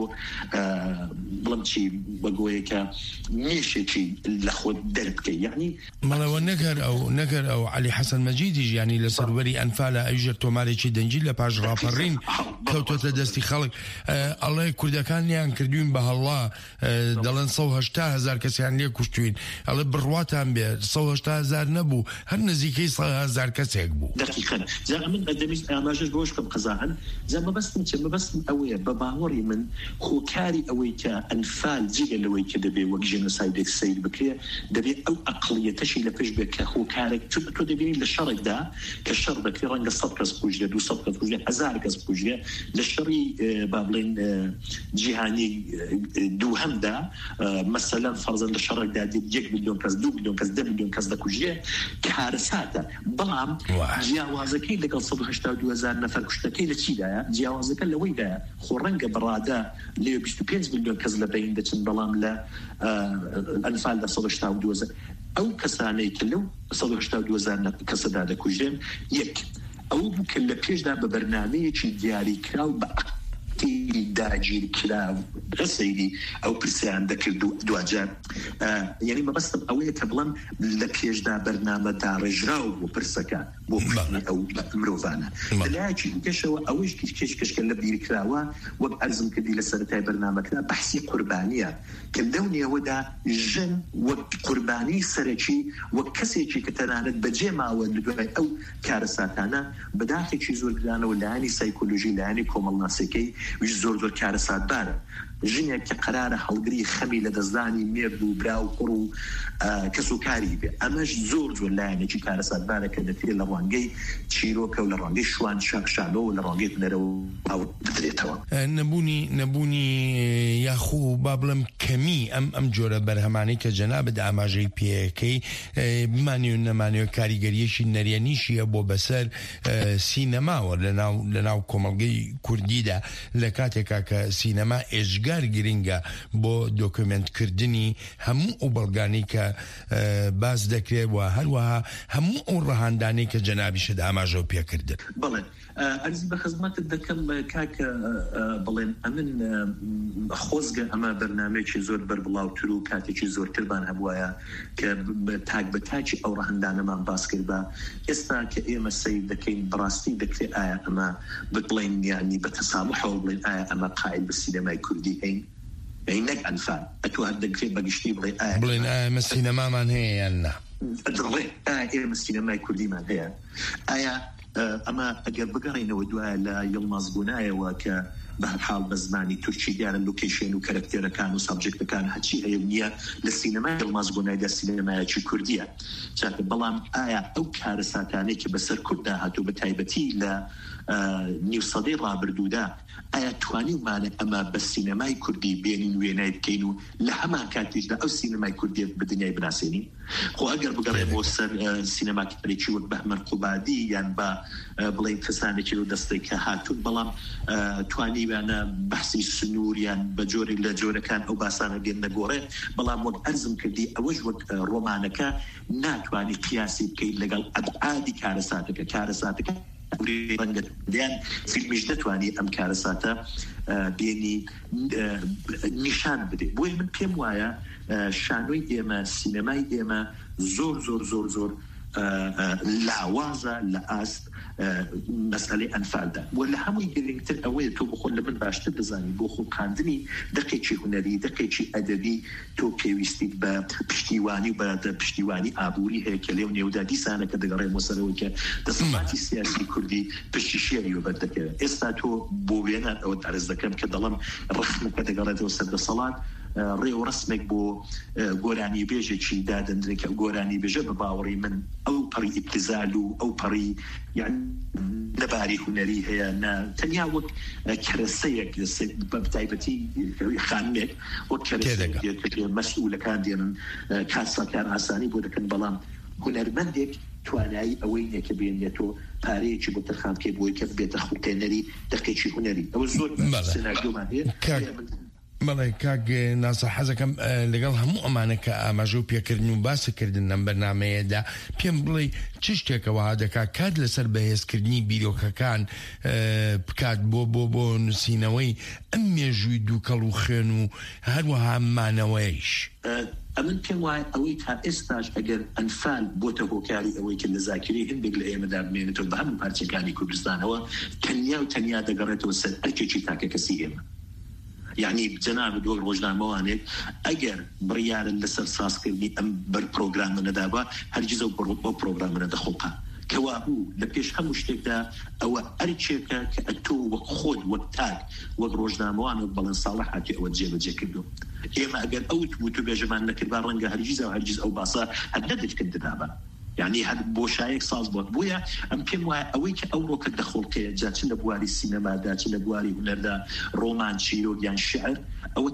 بڵم چی وەگوۆیەکە مێشێکی لە خۆت دەربکەی. یعنی مەڵەوە نەگەر ئەو عەلی حەسەن مەجیدیش ینی لە سەروەری ئەنفالە ئەوژێر تۆمارێکی دەنجی لە پاش ڕاپەڕین کەوتۆتە دەستی خەڵک، ئەڵێ کوردەکانیان کردوین بە هەڵڵا، دەڵێن 180,000 کەسیان لێ کوشتوین، ئەڵێ بڕواتان بێ 180,000 نەبوو، هەر نزیکەی 100,000 کەسێک بوو. دقیقاً جا من ئەدەمیست ئاماژەش بۆش کەم قەزاهن جا مەبەستم چێ مەبەستم ئەوەیە بە باوەڕی من خۆکاری ئەوەی کە ئەنفال جگە لەوەی کە دەبێ وەک ژێنۆسایدێک سیر بکرێ دەبێ ئەو عەقڵیەتەشی لە پێش بێت کە خۆکارێک تۆ دەبینی لە شەڕێکدا کە شەڕ دەکرێ ڕەنگە 100 کەس کوژرێ 200 کەس کوژرێ 1000 کەس کوژرێ لە شەڕی با بڵێن جیهانی دووهەمدا مەسەلەن فەرزەن لە شەڕێکدا 1 میلیۆن کەس 2 میلیۆن کەس 10 میلیۆن کەس دەکوژێ کارەساتە، بەڵام جیاوازەکەی لەگەڵ 182,000 نەفەر کوشتەکەی لە چیدایە؟ جیاوازەکە لەوەیدایە خۆ ڕەنگە بەڕادا لێ 25 میلیۆن کەس لە بین دەچن، بەڵام لە ئەنفال لە 182,000 ئەو کەسانەی کە لەو 182,000 کەسەدا دەکوژێن یەک ئەو بوو کە لە پێشدا بە بەرنامەیەکی دیاریکرا و بە داگیر کرا غەسەیری ئەو پرسیان دەکرد و دوجار یعنی مەبەستم ئەوەیە کە بڵم لە پێشدا بەرنامە داڕێژراو بۆ پرسەکە بۆ ئەو مرۆڤانە لەلایەکی دیکەشەوە ئەوەش کێشکە لە بیرکراوە وەک ئەرزم کردی لە سەرەتای بەرنامەکە بەحسی قوربانیە کە لەو نێوەدا ژن وەک قوربانی سەرەکی وەک کەسێکی کە تەنانەت بەجێ ماوە لە دوای ئەو کارەساتانە بەداخێکی زۆر گرانەوە لایەنی سایکۆلۆژی لایەنی کۆمەڵناسیەکەی زۆر کارەساتبارە ژنێک کە قرارە هەڵگری خەمی لە دەستدانی مێرد و برا و کوڕ و کەس و کاری بێ ئەمەش زۆر لایەنێکی کارەساتبارە کە دەکرێت لە ڕوانگەی چیرۆکە و لە ڕوانگەی شوان شاکشانەوە و لە ڕوانگەی هونەرەوە بدرێتەوە. نەبوونی یاخۆ با بڵم کەمی ئەم جۆرە بەرهەمانەی کە جەنابەت ئاماژەی پێەکەی بمانێ و نەمانێ کاریگەریەشی نەریەنیشیە بۆ بەسەر سینەماوە لە ناو کۆمەڵگەی کوردیدا لە کاتێکا کە سینەما ئێژگار گرنگە بۆ دۆکومنتکردنی هەموو ئەو بەڵگانی کە باز دەکرێت و هەروەها هەموو ئەو ڕەهاندانەی کە جەنابیشت ئاماژە پێکردن. بەڵێ ئەرزی بە خزمەتت دەکەم کاکە بڵێن ئەمن خۆزگە ئەمە بەرنامەیەکی زۆر بەربڵاوتر و کاتێکی زۆرتربان هەبوایە کە تاک بە تاکی ئەو ڕەهندانەمان باس کرد بە ئێستا کە ئێمە سەیر دەکەین بڕاستی دەکرێت ئایا ئەمە بڵێن یانی بە تەسامحەوە بڵێن ئایا ئەمە قائل بە سینەمای کوردی هەین نەک ئەنفال ئەتو هەر دەکرێت بەگشتی بڵێن ئەمە سینەمامان هەیە یان نا دڵێ ئێمە سینەمای کوردیمان هەیە ئایا ئەمە ئەگەر بگەڕێنەوە دوایە لە یڵمازبوونایەوە کە بەهرحاڵ بە زمانی تورکی دیارە لوکیشن و کەرەکتێرەکان و سابجکتەکان هەچی هەیە نییە لە سینەمای یڵمازبوونایدا سینەمایەکی کوردیە چاکە بەڵام ئایا ئەو کارە ساتانەی کە بەسەر کورددا هاتوو بە تایبەتی لە نیو سەدەی ڕابردوودا ئایا توانیمانە ئەمە بە سینەمای کوردی بێنین وێنای بکەین و لە هەمان کاتێشدا ئەو سینەمای کوردی بە دنیای بناسێنین خۆ ئەگەر بگەڕێ بۆ سەر سینەماکەرێکی وەک بەهمەر قوبادی یان بە بڵێن کەسانێکی و دەستەی کە هاتوون بەڵام توانیوانە بەحسی سنووریان بە جۆری لە جۆرەکان ئەو باسانە گەن نەگۆڕێ بەڵام وەک ئەرزم کردی ئەوەش وەک ڕۆمانەکە ناتوانی قیاسی بکەیت لەگەڵ ئەبعادی کارەساتەکە ڕەنگەیان فیلمیش دەتوانی ئەم کارەساتە بێنی نیشان بدێ بۆی من پێم وایە شانۆی ئێمە سینەمای ئێمە زۆر لاوازە لە ئاست مەسئلەی ئەنفالدا و لە هەمووی گرنگتر ئەوەیە تۆ بخۆ لە من باشتر دەزانی بۆ خۆ قاندنی دقێکی هونەری دقێکی ئەدەبی تۆ پێویستیت بە پشتیوانی و بە پشتیوانی ئابووری هەیە کە لێو نێودا دیسانە کە دەگەڕێمەوە سەرەوەی کە دەسەڵاتی سیاسی کوردی پشتی شێری و بەردەکەوێت ئێستا تۆ بۆ وێنان ئەوە عەرز دەکەم کە دەڵم ڕخنەکە دەگەڕێتەوە سەر دەسەڵات ڕێ و ڕسمێک بۆ گۆرانی بێژێکی دادەندرێت کە گۆرانی بێژە بە باوەڕی من ئەو پەڕی ئیبتزال و ئەو پەڕی نەباری هونەری هەیە تەنیا وەک کەرەسەیەک بەتایبەتی خانمێک وەک کەرەسەیەک مەسئولەکان دێنن کاساکان ئاسانی بۆ دەکەن بەڵام هونەرمەندێک توانایی ئەوەی نێکە بێنێتۆ پارەیەکی بۆ تەرخانکەی بۆی کە بێتە خوتێنەری دقێکی هونەری ئەوە زۆر سناردۆمان هەیە بەڵێ کاک ناسە حەزەکەم لەگەڵ هەموو ئەمانە کە ئاماژە و پێکردن و باسەکردن لەم بەرنامەیەدا پێم بڵێ چ شتێکەوە دەکات کات لەسەر بەهێزکردنی بیرۆکەکان بکات بۆ نووسینەوەی ئەم مێژووی دووکەڵ و خوێن و هەروەها مانەوەیش ئەمن پێم وایە ئەوەی تا ئێستاش ئەگەر ئەنفال بۆتە هۆکاری ئەوەی کە لە زاکری هەندێک لە ئێمەدا بمێنێتەوە بە هەموو پارچەکانی کوردستانەوە تەنیا دەگەڕێتەوە سەر ئەرکێکی تاکە کەسی ئێمە یعنی جناب دۆ ڕۆژنامەوانێک ئەگەر بڕیارن لەسەر سازکردنی ئەم بەر پرۆگرامە نەدابا هەرگیز بۆ پرۆگرامە نەدەخۆقا کەوا بوو لە پێش هەموو شتێکدا ئەوە ئەرچێکە کە ئەتۆ وەک خۆت وەک تاک وەک ڕۆژنامەوان و بەڵێن ساڵە هاتی ئەوە جێبەجێ کردو ئێمە ئەگەر ئەو تو بێژەمان نەکردبا ڕەنگە هەرگیز ئەو باسا هەر نەدەکردنابە یعنی هەر بۆ شایەک ساز بۆت بووە ئەم پێم وایە ئەوەی کە ئەوڕۆکە دەخۆڵکەیە جا چ لە بواری سینەمادا چ لە بواری هونەردا ڕۆمان چیرۆک یان شعر ئەوە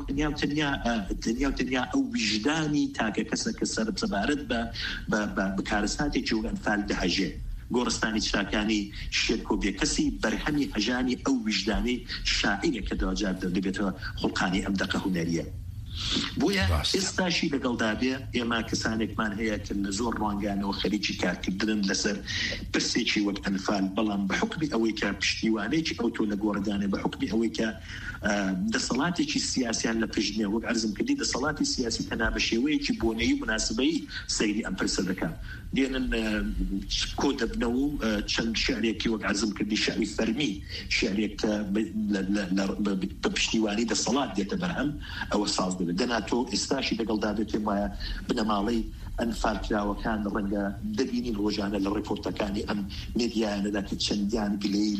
تەنیا ئەو ویژدانی تاکە کەسە کە سەربارەت بە کارەساتێکی و ئەنفال دەهەژێ گۆڕستانی چراکانی شێرکۆ بێکەسی بەرهەمی هەژانی ئەو ویژدانی شاعیرە کە داجار دەبێتەوە خۆڵقانی ئەم دەقە هونەریە بۆیە ئێستاشی لەگەڵدابێ ئێمە کەسانێکمان هەیە کە لە زۆر ڕوانگانەوە خەریکی کارکردن لەسەر پرسێکی وەک ئەنفال بەڵام بە حکمی ئەوەی کە پشتیوانێکی ئەوتۆ لە گۆڕدانێ بە حکمی ئەوەی کە دەسەڵاتێکی سیاسیان لە پشتنێ وەک عەرزم کردی دەسەڵاتی سیاسی تەنها بە شێوەیەکی بۆنەیی مناسبەی سەیری ئەم پرسە دەکات دێنن کۆ دەبنەوە و چەند شعرێکی وەک عەرزم کردی شعری فەرمی شعرێک کە بە پشتیوانی دەسەڵات دێتە بەرهەم ئەوە ساز دەناتۆ ئێستاشی لەگەڵدا دەکەم وایە بنەماڵەی ئەنفالکراوەکان ڕەنگە دەبینین ڕۆژانە لە ڕێپۆرتەکانی ئەم مێدیانەدا کە چەندیان گلەی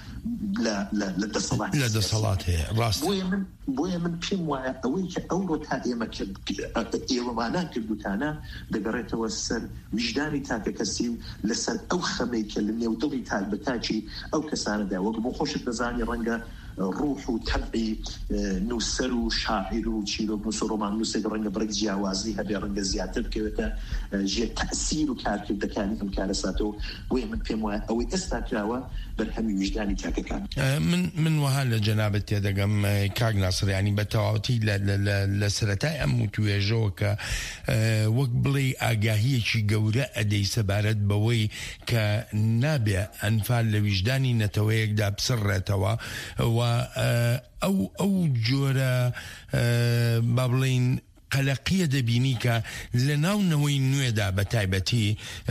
لە دەسەڵات هەیە ڕاست بۆیە من پێم وایە ئەوەی کە ئەوڕۆ تا ئێمە ئێوەمانان کردوتانە دەگەڕێتەوە سەر ویژدانی تاکە کەسی و لەسەر ئەو خەمەی کە لە نێودڵی تاک بەتاکی ئەو کەسانەدا وەک بۆ خۆشت دەزانی ڕەنگە ڕوح و تەبعی نووسەر و شاعیر و چیرۆک نووس و ڕۆمان نووسێک ڕەنگە بڕێک جیاوازی هەبێ ڕەنگە زیاتر بکەوێتە ژێر تەئسیر و کارکردەکانی ئەم کارەساتەوە بۆیە من پێم وایە ئەوەی ئێستا کراوە بەرهەمی ویژدانی تاکەکان من وها لە جەنابەت تێدەگەم کاک ناسر ینی بە تەواوەتی لە سەرەتای ئەم توێژەوە کە وەک بڵێ ئاگاهیەکی گەورە ئەدەی سەبارەت بەوەی کە نابێ ئەنفال لە ویژدانی نەتەوەیەکدا بسڕێتەوە و ئەو جۆرە با بڵین قەلەقیە دەبینی کە لە ناونەوەی نوێدا بە تایبەتی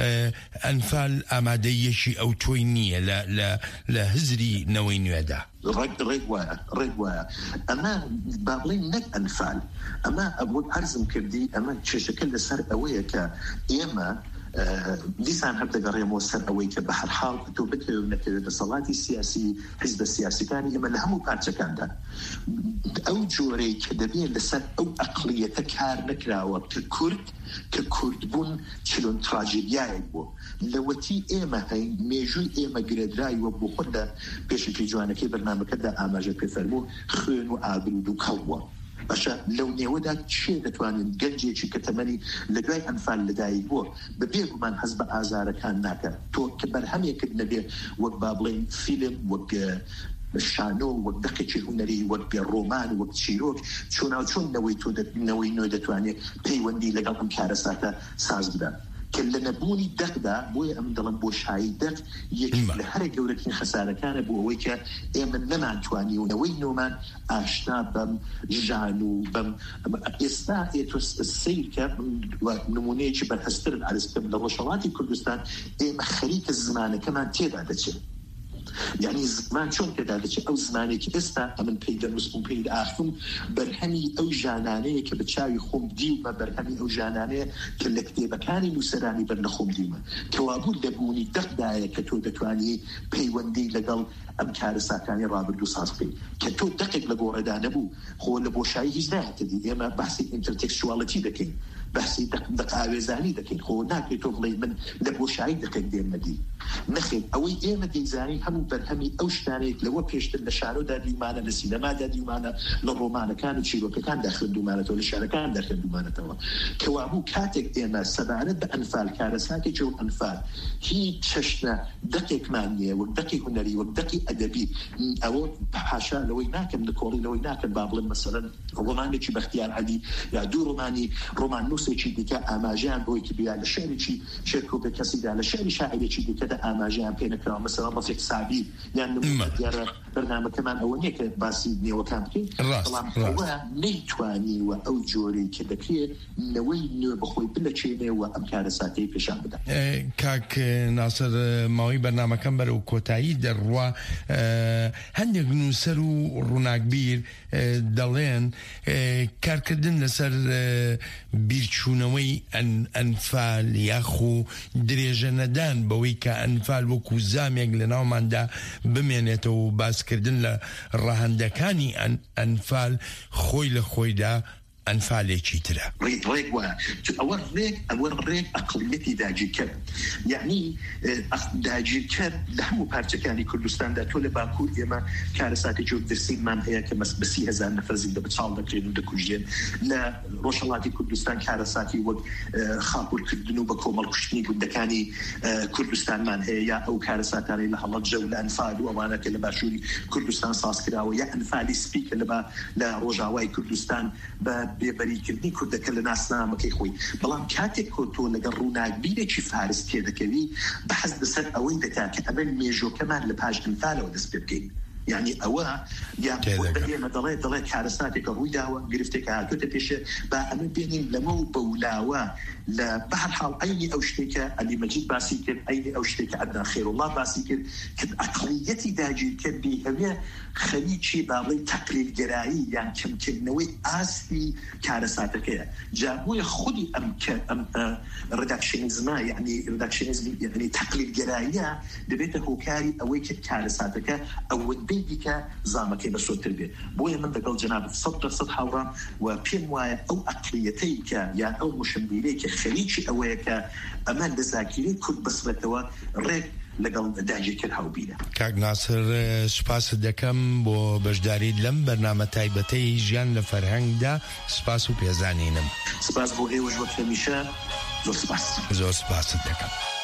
ئەنفال ئامادەیەشی ئەو تۆی نییە لە هزری نەوەی نوێدا ڕێک وایە ئەمە با بڵین نەک ئەنفال ئەمە ئەبوو عەرزم کردی ئەمە کێشەکە لەسەر ئەوەیە کە ئێمە دیسان هەر دەگەڕێمەوە سەر ئەوەی کە بە هەر حاڵ تۆ بکەوێت نەکەوێت دەسەڵاتی سیاسی حیزبە سیاسیەکانی ئێمە لە هەموو پارچەکاندا ئەو جۆرەی کە دەبێت لەسەر ئەو ئەقلیەتە کار نەکراوە کە کورد بوون چلۆن تراژیدیایەک بوو لەوەتی ئێمە هەین مێژووی ئێمە گرێدرایوە بۆ خۆت لە پێشکی جوانەکەی بەرنامەکەدا ئاماژە پێفەرموو خوێن و ئابرود و کەڵوە باشە لەو نێوەدا چێ دەتوانین گەنجێکی کە تەمەنی لە دوای ئەنفال لەدایک بووە بە بێگومان هەست بە ئازارەکان ناکات تۆ کە بەرهەمێکت نەبێ وەک با بڵێن فیلم وەک شانۆ وەک دقێکی هونەری وەک بێ ڕۆمان وەک چیرۆک چۆن نەوەی نوێ دەتوانێت پەیوەندی لەگەڵ ئەم کارەساتە ساز بدات کە لە نەبوونی دەقدا بۆیە ئەم دەڵم بۆ شایی دەق یەکی لە هەرە گەورەترین خەسارەکانە بۆ ئەوەی کە ئێمە نەمانتوانی و نەوەی نۆمان ئاشنا بەم ژان و بەم ئێستا تۆ سیرکە نمونەیەکی بەرهەستر عرزکەم لە ڕۆژهەڵاتی کوردستان ئێمە خەریکە زمانەکەمان تێدا دەچێت یعنی زمان چۆن پێدا دەچێت ئەو زمانێکی ئێستا ئەمن پێی دەنووسم و پێی ئاخم بەرهەمی ئەو ژانانەیە کە بە چاوی خۆم دیومە بەرهەمی ئەو ژانانەیە کە لە کتێبەکانی نووسەرانی بەر لە خۆم دیومە کەوابوو لەبوونی دەقدایە کە تۆ دەتوانی پەیوەندی لەگەڵ ئەم کارەساکانی ڕابردوو ساز بکەیت کە تۆ دقێک لە گۆڕێدا نەبوو خۆ لە بۆشایی هیچ نایەتەدی ئێمە باسی ئینتەرتێکسچواڵەتی دەکەین باسی دەقاوێزانی دەکەین خۆ ناکەیت تۆ بڵێ من لە بۆشایی دەکەین دێمەدی نەخێت ئەوەی ئێمە دەیزانی هەموو بەرهەمی ئەو شتانێک لەوە پێشتر لە شارۆدا دیومانە لە سینەمادا دیومانە لە ڕۆمانەکان و چیرۆکەکان داخردومانێتەوە لە شارەکان داخردومانێتەوە کەوابوو کاتێک ئێمە سەبارەت بە ئەنفال کارەساتێکی و ئەنفال هیچ چەشنە دقێکمان نییە وەک دقی هونەری وەک دقی ئەدەبی ئەوە حاشا لەوەی ناکەم لە کۆڵی لەوەی ناکەم با بڵێن مەسەڵەن ڕۆمانێکی بەختیار عەلی یا دوو ڕۆمان نووسێکی دیکە ئاماژیان بۆی کە بیا لە شعرێکی شێرکۆ بە کەسیدا لە شعری شاعرێکی دیکەدا ئاماژیان پێ نەکراوە مەسەڵەن ڕەفیق سابی یان دیارە بەرنامەکەمان ئەوە نییە کە باسی نێوەکان بکەین بەڵام ئەوە نەیتوانیوە ئەو جۆرەی کە دەکرێت نەوەی نوێ بەخۆی بلەچێنێەوە ئەم کارەساتەی پێشان بدات. کاک ناسر ماوەی بەرنامەکەم بەرەو کۆتایی دەڕوا هەندێک نووسەر و ڕووناکبیر دەڵێن کارکردن لەسەر بیرچوونەوەی ئەنفال یاخو درێژە نەدان بەوەی کە ئەنفال وەکو زامێک لە ناوماندا بمێنێتەوە و باسکردن لە ڕاهەندەکانی ئەنفال خۆی لە خۆیدا ئەنفالێکی ترە ڕێک وایە ئەوە ڕێک ئەقلیەتی داگیرکەر یعنی داگیرکەر لە هەموو پارچەکانی کوردستاندا تۆ لە باکوور ئێمە کارەساتێکی دەرسیمان هەیە کە بە 30,000 نەفەر زیندە بەچاڵ دەکرێن و دەکوژێن لە ڕۆژهەڵاتی کوردستان کارەساتی وەک خاپوورکردن و بە کۆمەڵ کوشتنی گوندەکانی کوردستانمان هەیە یا ئەو کارەساتانی لە هەڵەبجە و لە ئەنفال و ئەوانە کە لە باشووری کوردستان سازکراوە یا ئەنفالی سپیکە لە ڕۆژاوای کوردستان بە بێبەریکردنی کوردەکە لە ناسنامەکەی خۆی بەڵام کاتێک کۆتۆ لەگەڵ ڕووناکبیرێکی فارس تێدەکەوی بەحەز لەسەر ئەوەی دەکات کە ئەمە مێژۆکەمان لە پاش ئەنفالەوە دەست پێ بکەین يعني ئەوە یان دەڵێ کارەساتێکە ڕووی داوە گرفتێکە هاتوتە پێشە با ئەمە بێنین لەمە و بەولاوە لە بەهەرحاڵ ئەینی ئەو شتێکە ئەلی مەجید باسی کرد ئەینی ئەو شتێکە ئەدنا خێرڵڵا باسی کرد کە ئەقڵیەتی داگیر کرد بێهەوێ خەریکی باڵی تەقلیدگەرایی یان کەمکردنەوەی ئاستی کارەساتەکەیە جابووە خودی ئەم ڕداکشنیزمە یعنی ڕداکشنیزمی یعنی تەقلیدگەراییە دەبێتە هۆکاری ئەوەی کە کارەساتەکە ئەوەندەی دیکە زامەکەی بەسۆتر بێت بۆیە من لەگەڵ جەناب 100% هاوڕام و پێم وایە ئەو ئەقلیەتەی کە یان ئەو مشمبیرەی کە خەریکی ئەوەیە کە ئەمە لە زاکیری کورد بەسرێتەوە ڕێک لەگەڵ داگیرکرد هاوبیرە. کاک ناسر سپاس دەکەم بۆ بەشداریت لەم بەرنامە تایبەتەی ژیان لە فەرهەنگدا سپاس و پێزانینم. سپاس بۆ ئێوەش وەک هەمیشە زۆر سپاس. زۆر سپاست دەکەم.